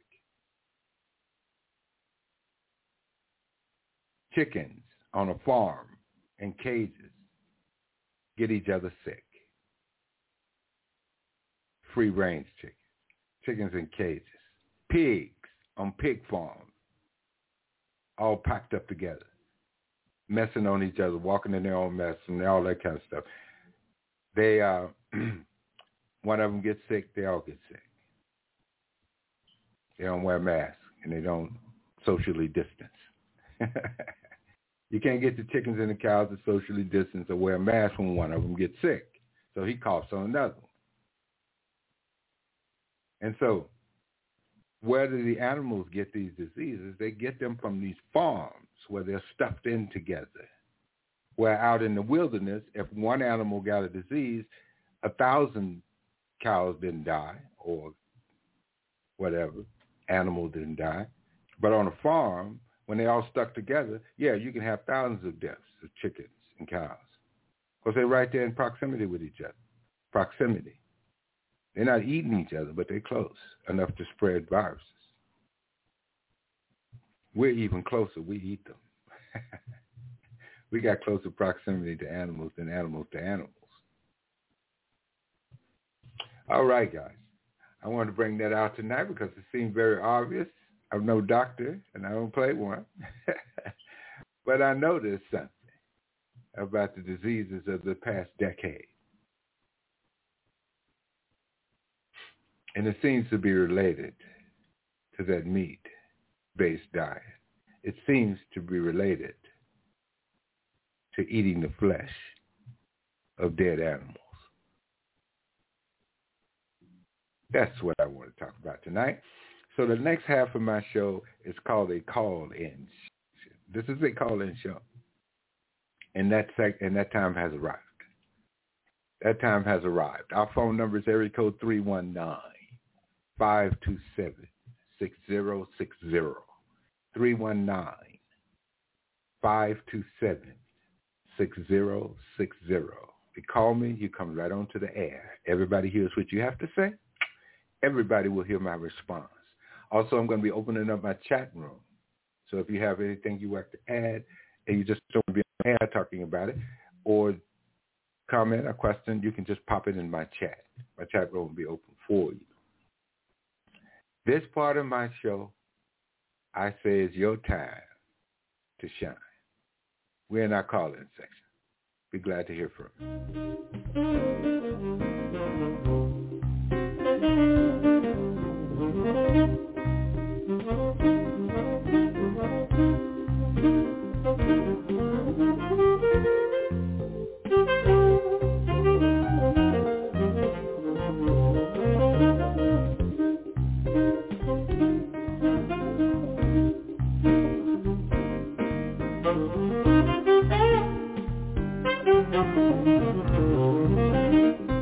Chickens on a farm in cages get each other sick. Free-range chickens. Chickens in cages. Pigs on pig farms, all packed up together, messing on each other, walking in their own mess, and all that kind of stuff. They, uh, one of them gets sick, they all get sick. They don't wear masks, and they don't socially distance. You can't get the chickens and the cows to socially distance or wear masks when one of them gets sick. So he coughs on another one. And so where do the animals get these diseases? They get them from these farms where they're stuffed in together. Where out in the wilderness, if one animal got a disease, a thousand cows didn't die or whatever, animal didn't die. But on a farm, when they all stuck together, yeah, you can have thousands of deaths of chickens and cows because they're right there in proximity with each other. Proximity. They're not eating each other, but they're close enough to spread viruses. We're even closer. We eat them. We got closer proximity to animals than animals to animals. All right, guys. I wanted to bring that out tonight because it seemed very obvious. I'm no doctor, and I don't play one. But I noticed something about the diseases of the past decade. And it seems to be related to that meat-based diet. It seems to be related to eating the flesh of dead animals. That's what I want to talk about tonight. So the next half of my show is called a call-in. This is a call-in show. And that, sec- and that time has arrived. That time has arrived. Our phone number is area code three one nine, five two seven, six zero six zero. three one nine, five two seven, six zero six zero. You call me, you come right onto the air. Everybody hears what you have to say. Everybody will hear my response. Also, I'm going to be opening up my chat room. So if you have anything you want to add and you just don't want to be on air talking about it, or comment or question, you can just pop it in my chat. My chat room will be open for you. This part of my show, I say, is your time to shine. We're in our call-in section. Be glad to hear from you. Thank you.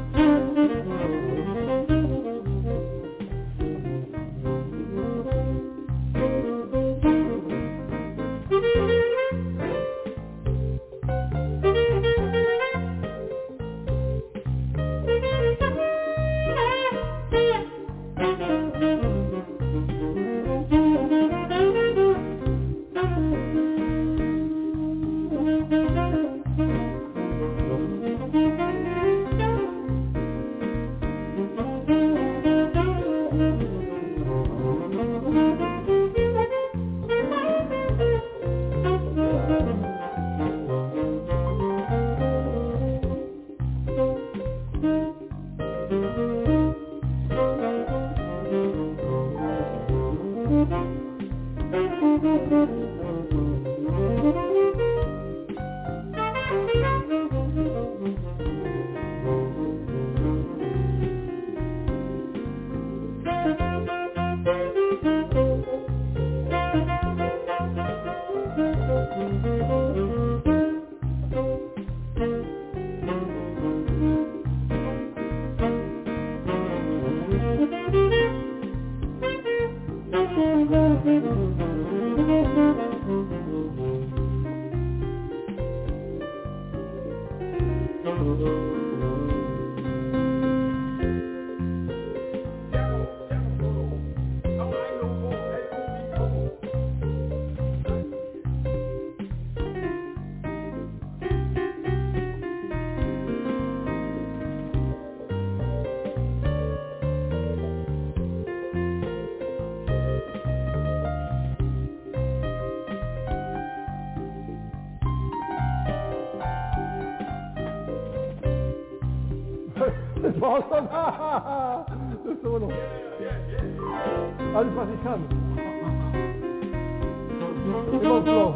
Sparsamt! Det är så då. Alles, was ich kann. Immer bra.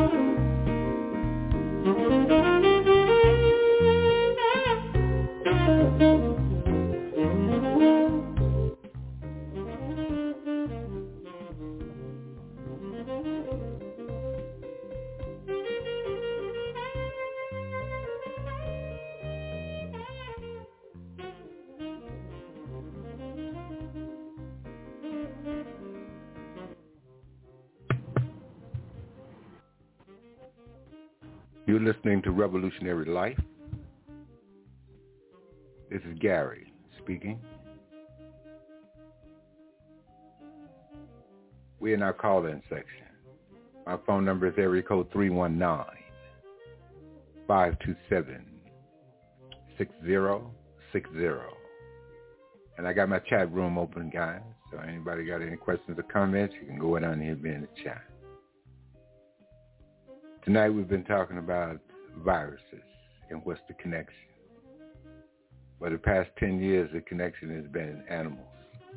You're listening to Revolutionary Life. This is Gary speaking. We're in our call-in section. My phone number is area code three one nine, five two seven, six zero six zero. And I got my chat room open, guys. So anybody got any questions or comments, you can go down here and be in the chat. Tonight we've been talking about viruses and what's the connection. For the past ten years, the connection has been animals.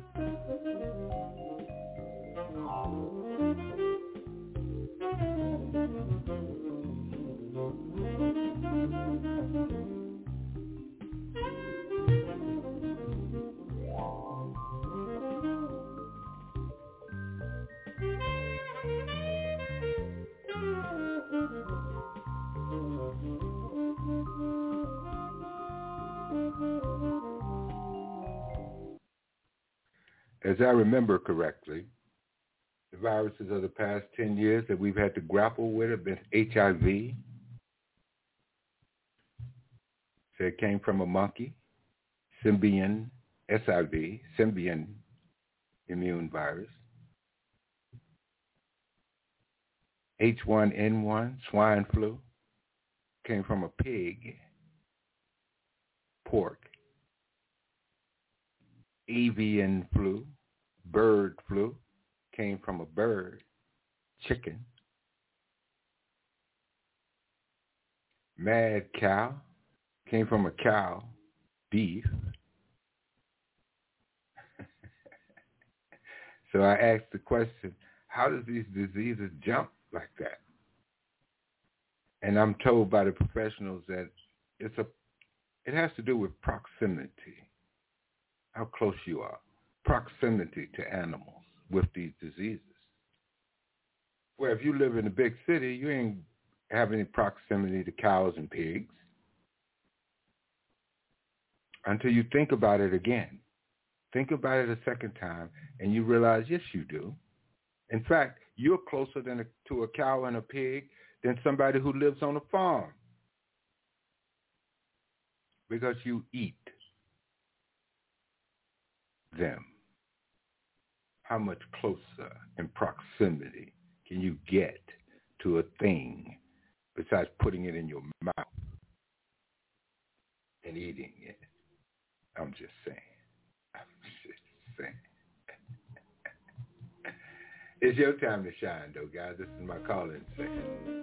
As I remember correctly, the viruses of the past ten years that we've had to grapple with have been H I V. So it came from a monkey, symbian S I V, symbian immune virus. H one N one, swine flu, came from a pig, pork. Avian flu, bird flu, came from a bird, chicken. Mad cow, came from a cow, beef. So I asked the question, how does these diseases jump like that? And I'm told by the professionals that it's a, it has to do with proximity. How close you are, proximity to animals with these diseases. Where if you live in a big city, you ain't have any proximity to cows and pigs until you think about it again. Think about it a second time, and you realize, yes, you do. In fact, you're closer than a, to a cow and a pig than somebody who lives on a farm because you eat them. How much closer in proximity can you get to a thing besides putting it in your mouth and eating it? I'm just saying. I'm just saying. It's your time to shine, though, guys. This is my call-in section.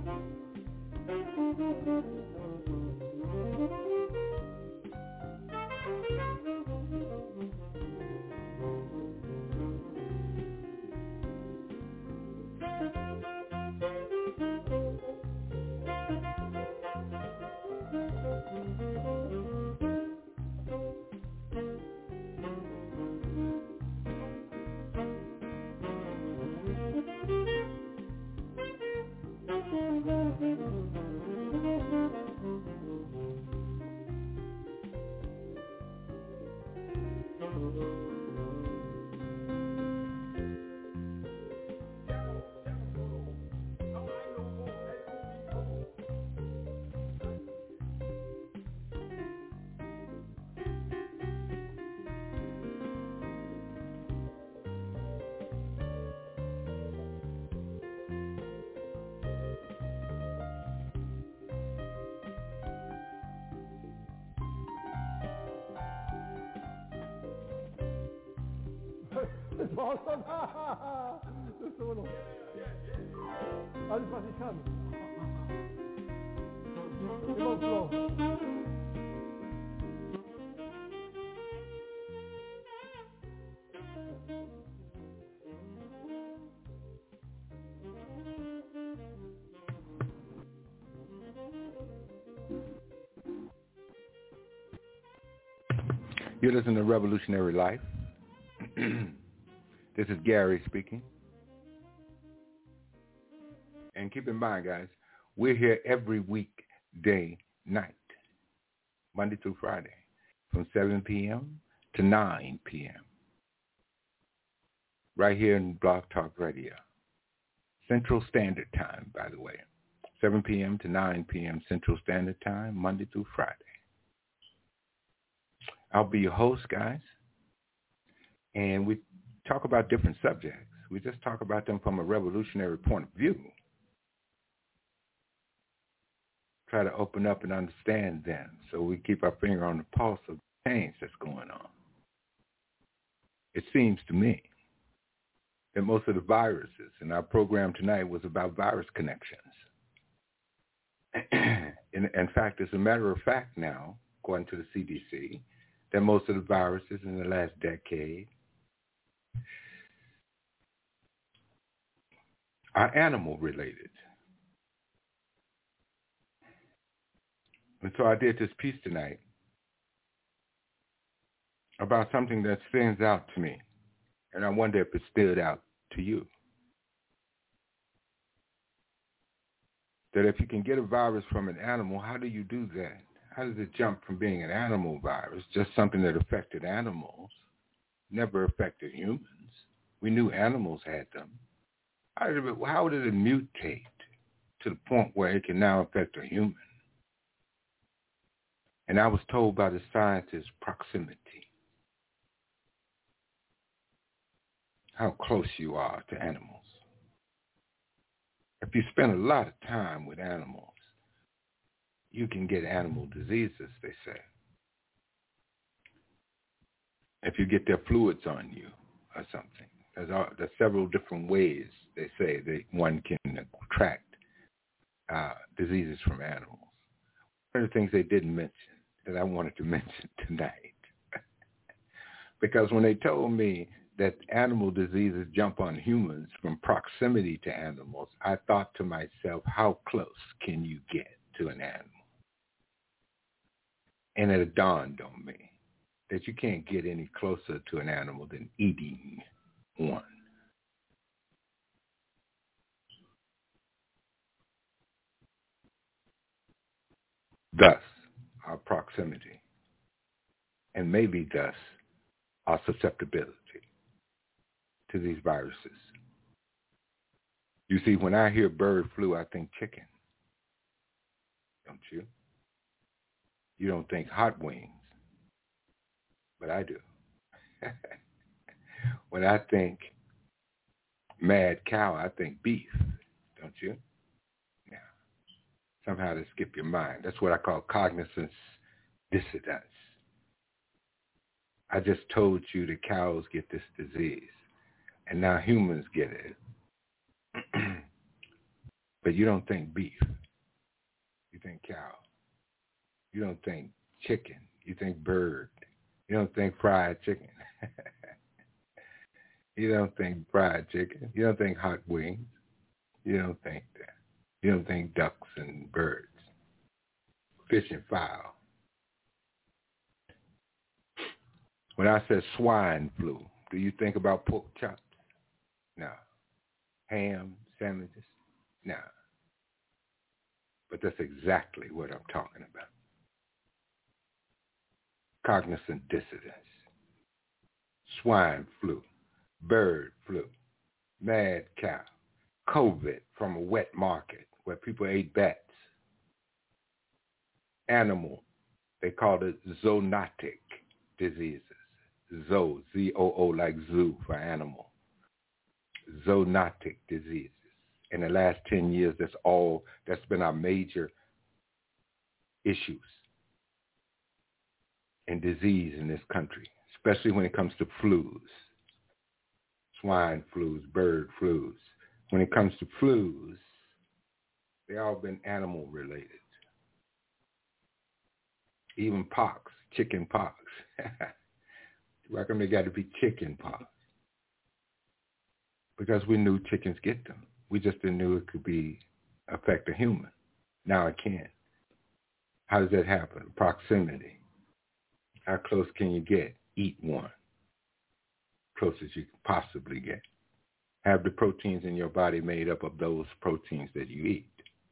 Das war's dann. Das ist immer noch. Alles, was ich kann. Immer Flow.
You're listening to Revolutionary Life. This is Gary speaking. And keep in mind, guys, we're here every weekday night, Monday through Friday, from seven p.m. to nine p.m. right here in Blog Talk Radio. Central Standard Time, by the way. seven p.m. to nine p.m. Central Standard Time, Monday through Friday. I'll be your host, guys. And we talk about different subjects. We just talk about them from a revolutionary point of view. Try to open up and understand them so we keep our finger on the pulse of the change that's going on. It seems to me that most of the viruses in our program tonight was about virus connections. in, in fact, as a matter of fact now, according to the C D C, that most of the viruses in the last decade are animal related. And so I did this piece tonight about something that stands out to me, and I wonder if it stood out to you. That if you can get a virus from an animal, how do you do that? How does it jump from being an animal virus, just something that affected animals, never affected humans? We knew animals had them. How did it, how did it mutate to the point where it can now affect a human? And I was told by the scientists proximity, how close you are to animals. If you spend a lot of time with animals, you can get animal diseases, they say. If you get their fluids on you or something. There's, all, there's several different ways, they say, that one can attract uh, diseases from animals. One of the things they didn't mention that I wanted to mention tonight, because when they told me that animal diseases jump on humans from proximity to animals, I thought to myself, how close can you get to an animal? And it dawned on me that you can't get any closer to an animal than eating one. Thus, our proximity, and maybe thus our susceptibility to these viruses. You see, when I hear bird flu, I think chicken, don't you? You don't think hot wings, but I do. When I think mad cow, I think beef, don't you? Yeah. Somehow to skip your mind. That's what I call cognizance dissidence. I just told you that cows get this disease, and now humans get it. But you don't think beef. You think cow. You don't think chicken. You think bird. You don't think fried chicken. You don't think fried chicken. You don't think hot wings. You don't think that. You don't think ducks and birds. Fish and fowl. When I said swine flu, do you think about pork chops? No. Ham, sandwiches? No. But that's exactly what I'm talking about. Cognizant dissonance. Swine flu. Bird flu. Mad cow. COVID from a wet market where people ate bats. Animal, they called it zoonotic diseases. Zoo, Z O O, like zoo for animal. Zoonotic diseases. In the last ten years, that's all, that's been our major issues in disease in this country, especially when it comes to flus. Swine flus, bird flus. When it comes to flus, they all been animal related. Even pox, chicken pox. Why come they got to be chicken pox? Because we knew chickens get them. We just didn't know it could be affect a human. Now it can. How does that happen? Proximity. How close can you get? Eat one. Closest you can possibly get. Have the proteins in your body made up of those proteins that you eat.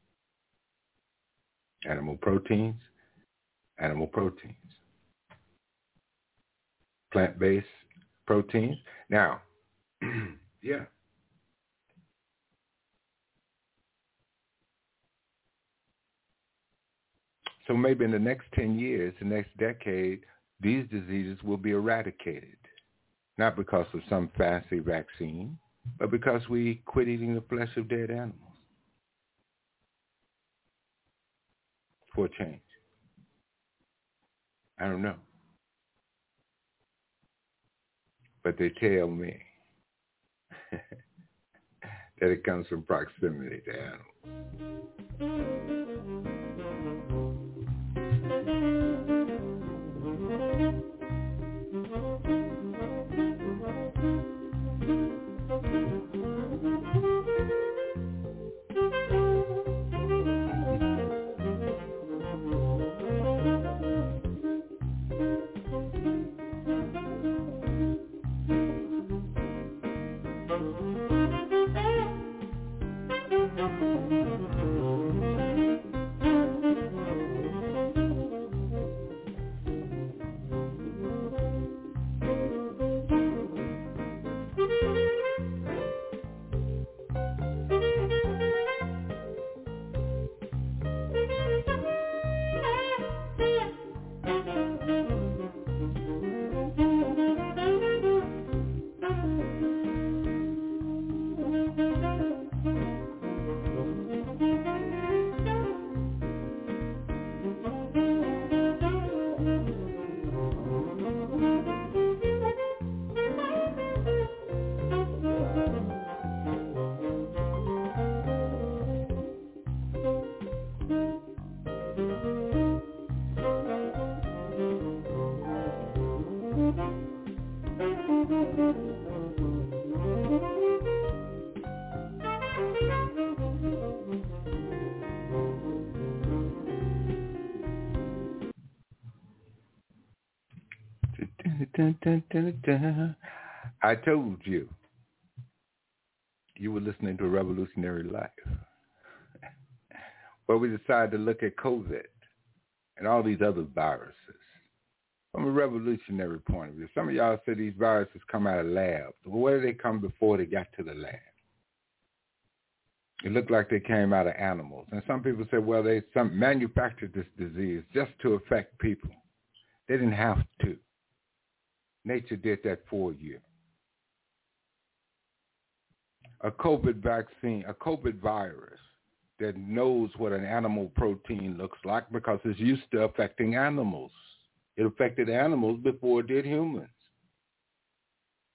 Animal proteins, animal proteins. Plant-based proteins. Now, yeah. So maybe in the next ten years, the next decade, these diseases will be eradicated. Not because of some fancy vaccine, but because we quit eating the flesh of dead animals. For a change. I don't know. But they tell me that it comes from proximity to animals. Dun, dun, dun, dun. I told you you were listening to Revolutionary Life. But we decided to look at COVID and all these other viruses from a revolutionary point of view. Some of y'all said these viruses come out of labs. Well, where did they come before they got to the lab? It looked like they came out of animals. And some people said, well, they some manufactured this disease just to affect people. They didn't have to. Nature did that for you. A COVID vaccine, a COVID virus that knows what an animal protein looks like because it's used to affecting animals. It affected animals before it did humans.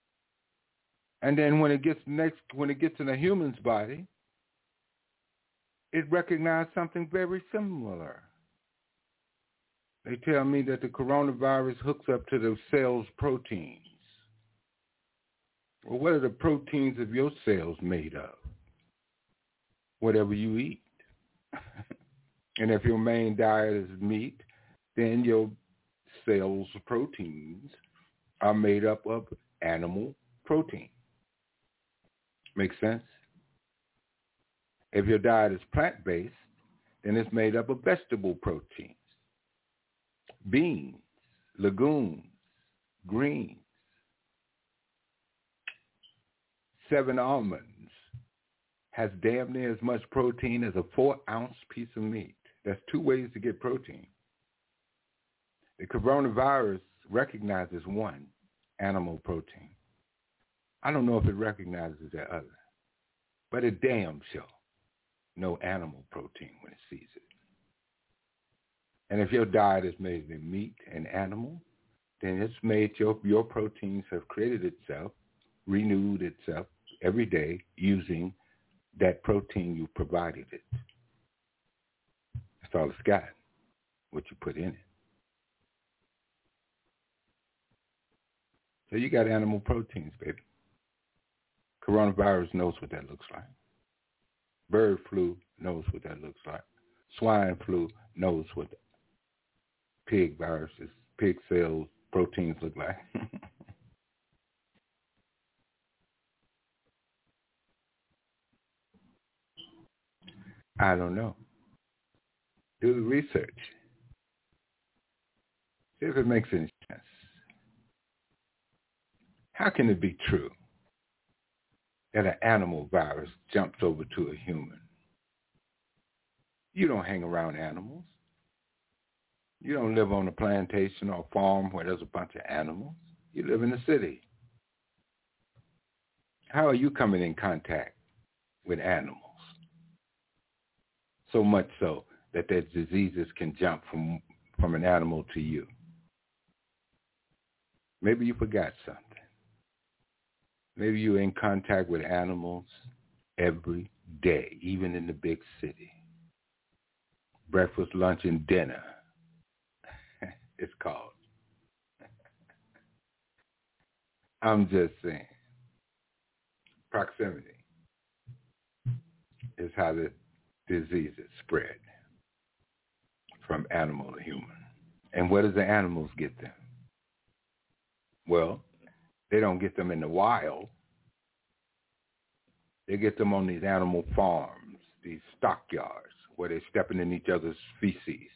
And then when it gets next, when it gets in a human's body, it recognized something very similar. They tell me that the coronavirus hooks up to the cell's proteins. Well, what are the proteins of your cells made of? Whatever you eat. And if your main diet is meat, then your cells' proteins are made up of animal protein. Make sense? If your diet is plant-based, then it's made up of vegetable proteins, beans, legumes, greens. Seven almonds has damn near as much protein as a four-ounce piece of meat. That's two ways to get protein. The coronavirus recognizes one, animal protein. I don't know if it recognizes the other, but it damn sure no animal protein when it sees it. And if your diet is made of meat and animal, then it's made your, your proteins have created itself, renewed itself every day using that protein you provided it. That's all it's got, what you put in it. So you got animal proteins, baby. Coronavirus knows what that looks like. Bird flu knows what that looks like. Swine flu knows what the pig viruses, pig cells, proteins look like. I don't know. Do the research. See if it makes any sense. How can it be true that an animal virus jumps over to a human? You don't hang around animals. You don't live on a plantation or a farm where there's a bunch of animals. You live in the city. How are you coming in contact with animals? So much so that their diseases can jump from, from an animal to you. Maybe you forgot something. Maybe you're in contact with animals every day, even in the big city. Breakfast, lunch, and dinner, it's called. I'm just saying. Proximity is how the diseases spread from animal to human. And where does the animals get them? Well, they don't get them in the wild. They get them on these animal farms, these stockyards, where they're stepping in each other's feces.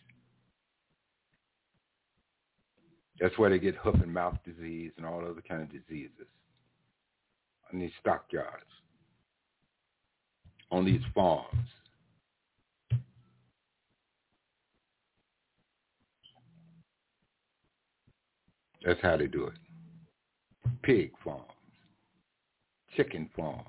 That's where they get hoof and mouth disease and all other kind of diseases. On these stockyards, on these farms. That's how they do it. Pig farms, chicken farms.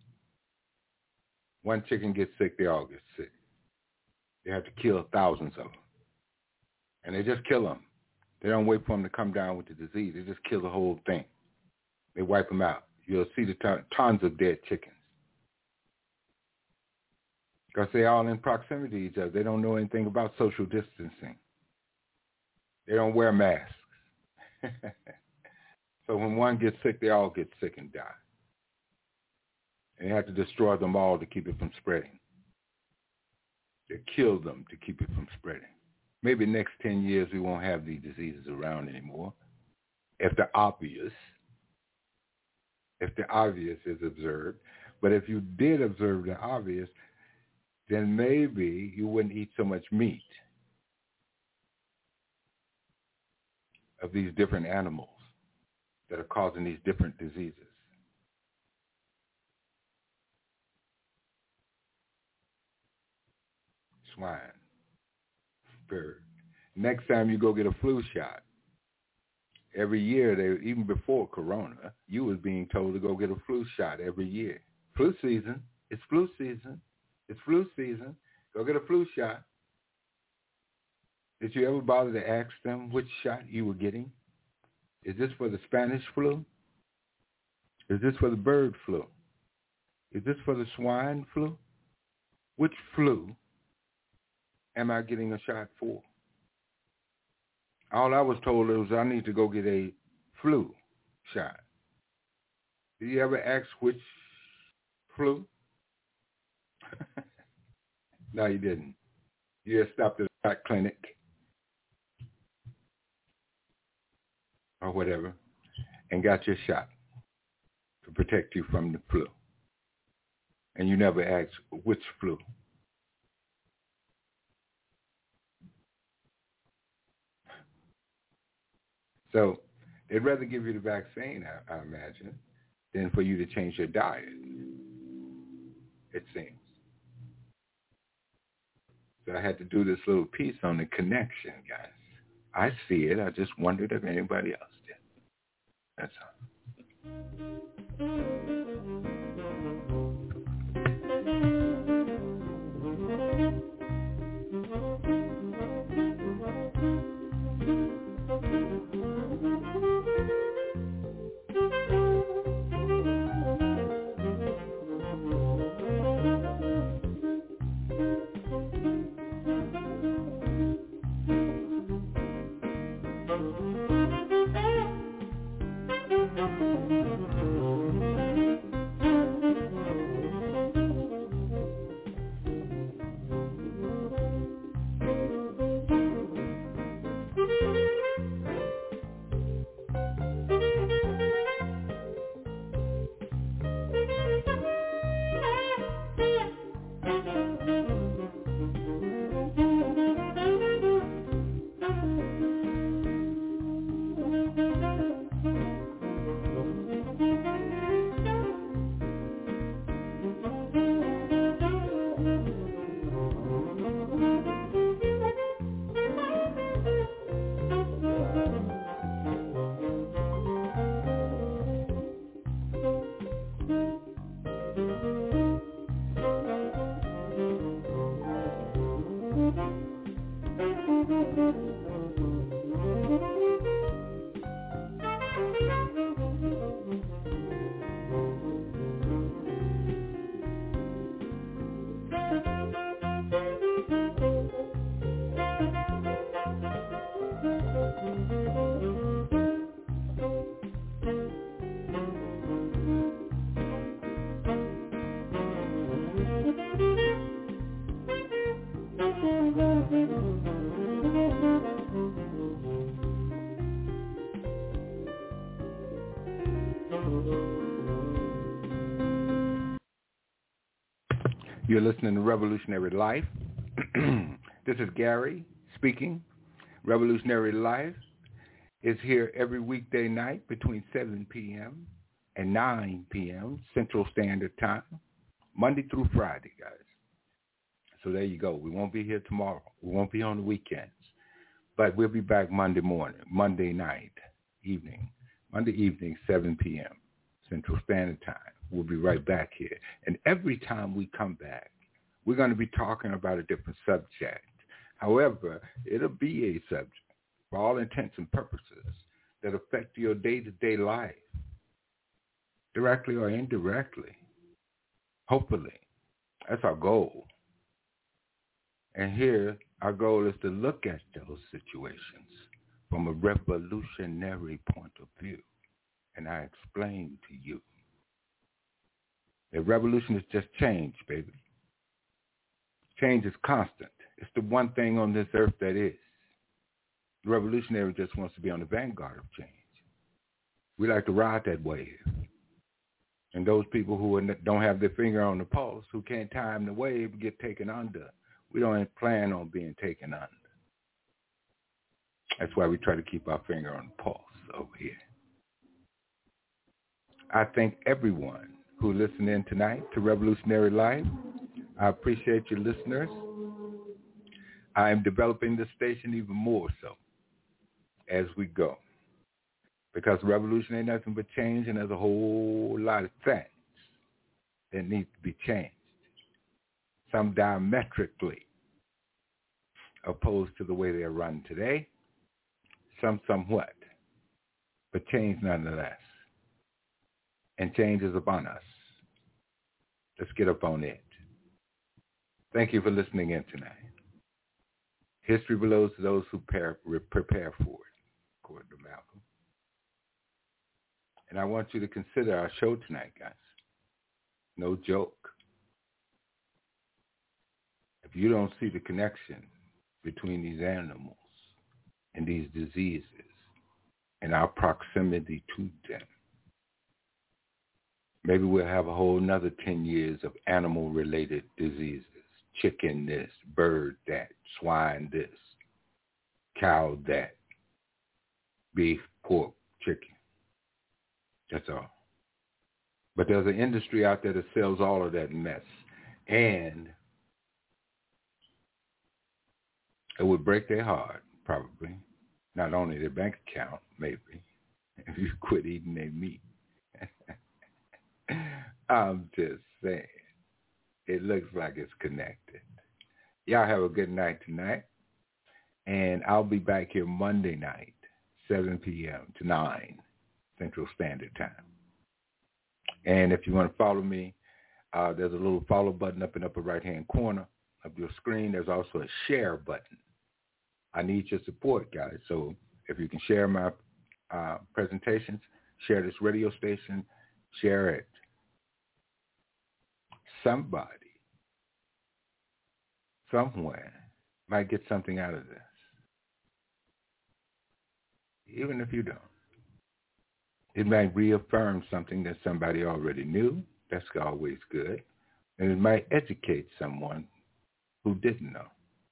One chicken gets sick, they all get sick. They have to kill thousands of them. And they just kill them. They don't wait for them to come down with the disease. They just kill the whole thing. They wipe them out. You'll see the ton- tons of dead chickens. Because they're all in proximity to each other. They don't know anything about social distancing. They don't wear masks. So when one gets sick, they all get sick and die. And they have to destroy them all to keep it from spreading. They kill them to keep it from spreading. Maybe next ten years we won't have these diseases around anymore. If the obvious, if the obvious is observed. But if you did observe the obvious, then maybe you wouldn't eat so much meat of these different animals that are causing these different diseases. Swine, bird. Next time you go get a flu shot, every year, they even before Corona, you was being told to go get a flu shot every year. Flu season, it's flu season, it's flu season. Go get a flu shot. Did you ever bother to ask them which shot you were getting? Is this for the Spanish flu? Is this for the bird flu? Is this for the swine flu? Which flu am I getting a shot for? All I was told was I need to go get a flu shot. Did you ever ask which flu? No, you didn't. You just stopped at a shot clinic or whatever and got your shot to protect you from the flu. And you never asked which flu. So they'd rather give you the vaccine, I, I imagine, than for you to change your diet, it seems. So I had to do this little piece on the connection, guys. I see it. I just wondered if anybody else did. That's all. You're listening to Revolutionary Life. This is Gary speaking. Revolutionary Life is here every weekday night between seven p.m. and nine p.m. Central Standard Time, Monday through Friday, guys. So there you go. We won't be here tomorrow. We won't be on the weekends. But we'll be back Monday morning, Monday night, evening, Monday evening, seven p.m. Central Standard Time. We'll be right back here. And every time we come back, we're going to be talking about a different subject. However, it'll be a subject, for all intents and purposes, that affect your day-to-day life, directly or indirectly. Hopefully. That's our goal. And here, our goal is to look at those situations from a revolutionary point of view. And I explain to you. The revolution is just change, baby. Change is constant. It's the one thing on this earth that is. The revolutionary just wants to be on the vanguard of change. We like to ride that wave. And those people who don't have their finger on the pulse, who can't time the wave, get taken under. We don't plan on being taken under. That's why we try to keep our finger on the pulse over here. I thank everyone who listened in tonight to Revolutionary Life. I appreciate your listeners. I am developing this station even more so as we go. Because revolution ain't nothing but change, and there's a whole lot of things that need to be changed. Some diametrically opposed to the way they're run today. Some somewhat. But change nonetheless. And change is upon us. Let's get up on it. Thank you for listening in tonight. History belongs to those who prepare, prepare for it, according to Malcolm. And I want you to consider our show tonight, guys. No joke. If you don't see the connection between these animals and these diseases and our proximity to them, maybe we'll have a whole another ten years of animal-related diseases. Chicken this, bird that, swine this, cow that, beef, pork, chicken. That's all. But there's an industry out there that sells all of that mess. And it would break their heart, probably. Not only their bank account, maybe, if you quit eating their meat. I'm just saying. It looks like it's connected. Y'all have a good night tonight. And I'll be back here Monday night, seven p.m. to nine Central Standard Time. And if you want to follow me, uh, there's a little follow button up in the upper right-hand corner of your screen. There's also a share button. I need your support, guys. So if you can share my uh, presentations, share this radio station, share it. Somebody, somewhere, might get something out of this. Even if you don't. It might reaffirm something that somebody already knew. That's always good. And it might educate someone who didn't know.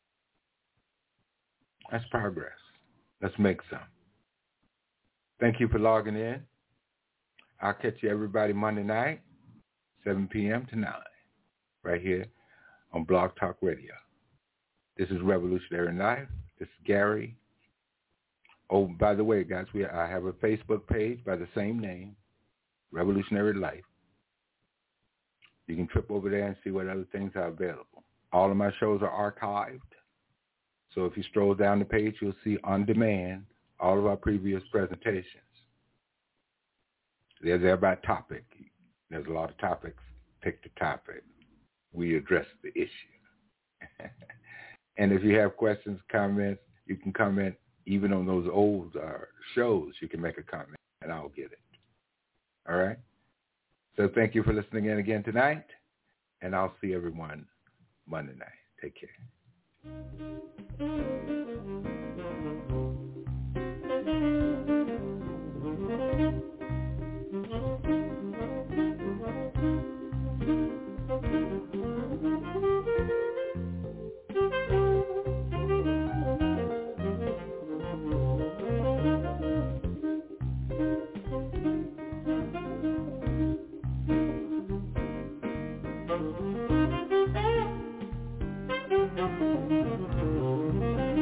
That's progress. Let's make some. Thank you for logging in. I'll catch you everybody Monday night, seven p.m. to nine, right here on Blog Talk Radio. This is Revolutionary Life. This is Gary. Oh, by the way, guys, we I have a Facebook page by the same name, Revolutionary Life. You can trip over there and see what other things are available. All of my shows are archived. So if you stroll down the page, you'll see on demand all of our previous presentations. They're there by topic. There's a lot of topics. Pick the topic. We address the issue. And if you have questions, comments, you can comment. Even on those old uh, shows, you can make a comment, and I'll get it. All right? So thank you for listening in again tonight, and I'll see everyone Monday night. Take care.
Thank you.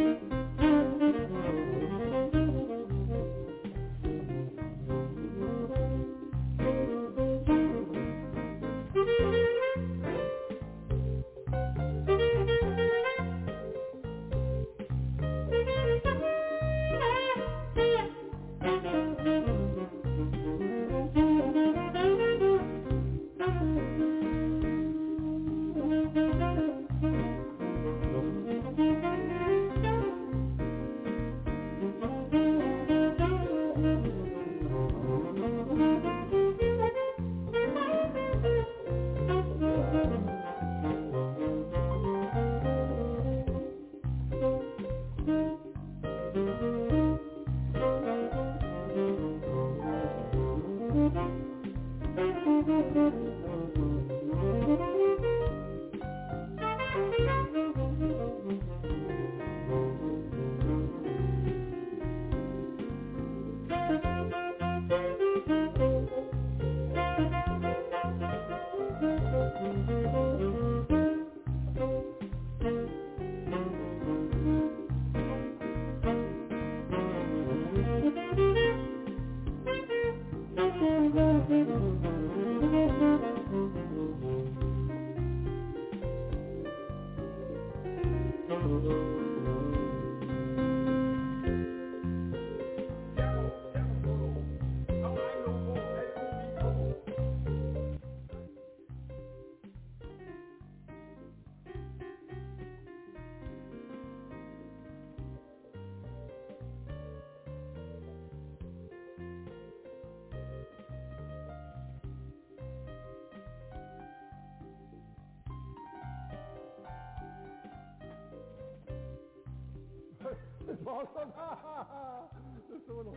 awesome. Das ist immer noch.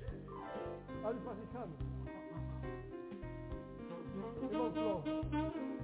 Alles, was ich kann. Immer Flow.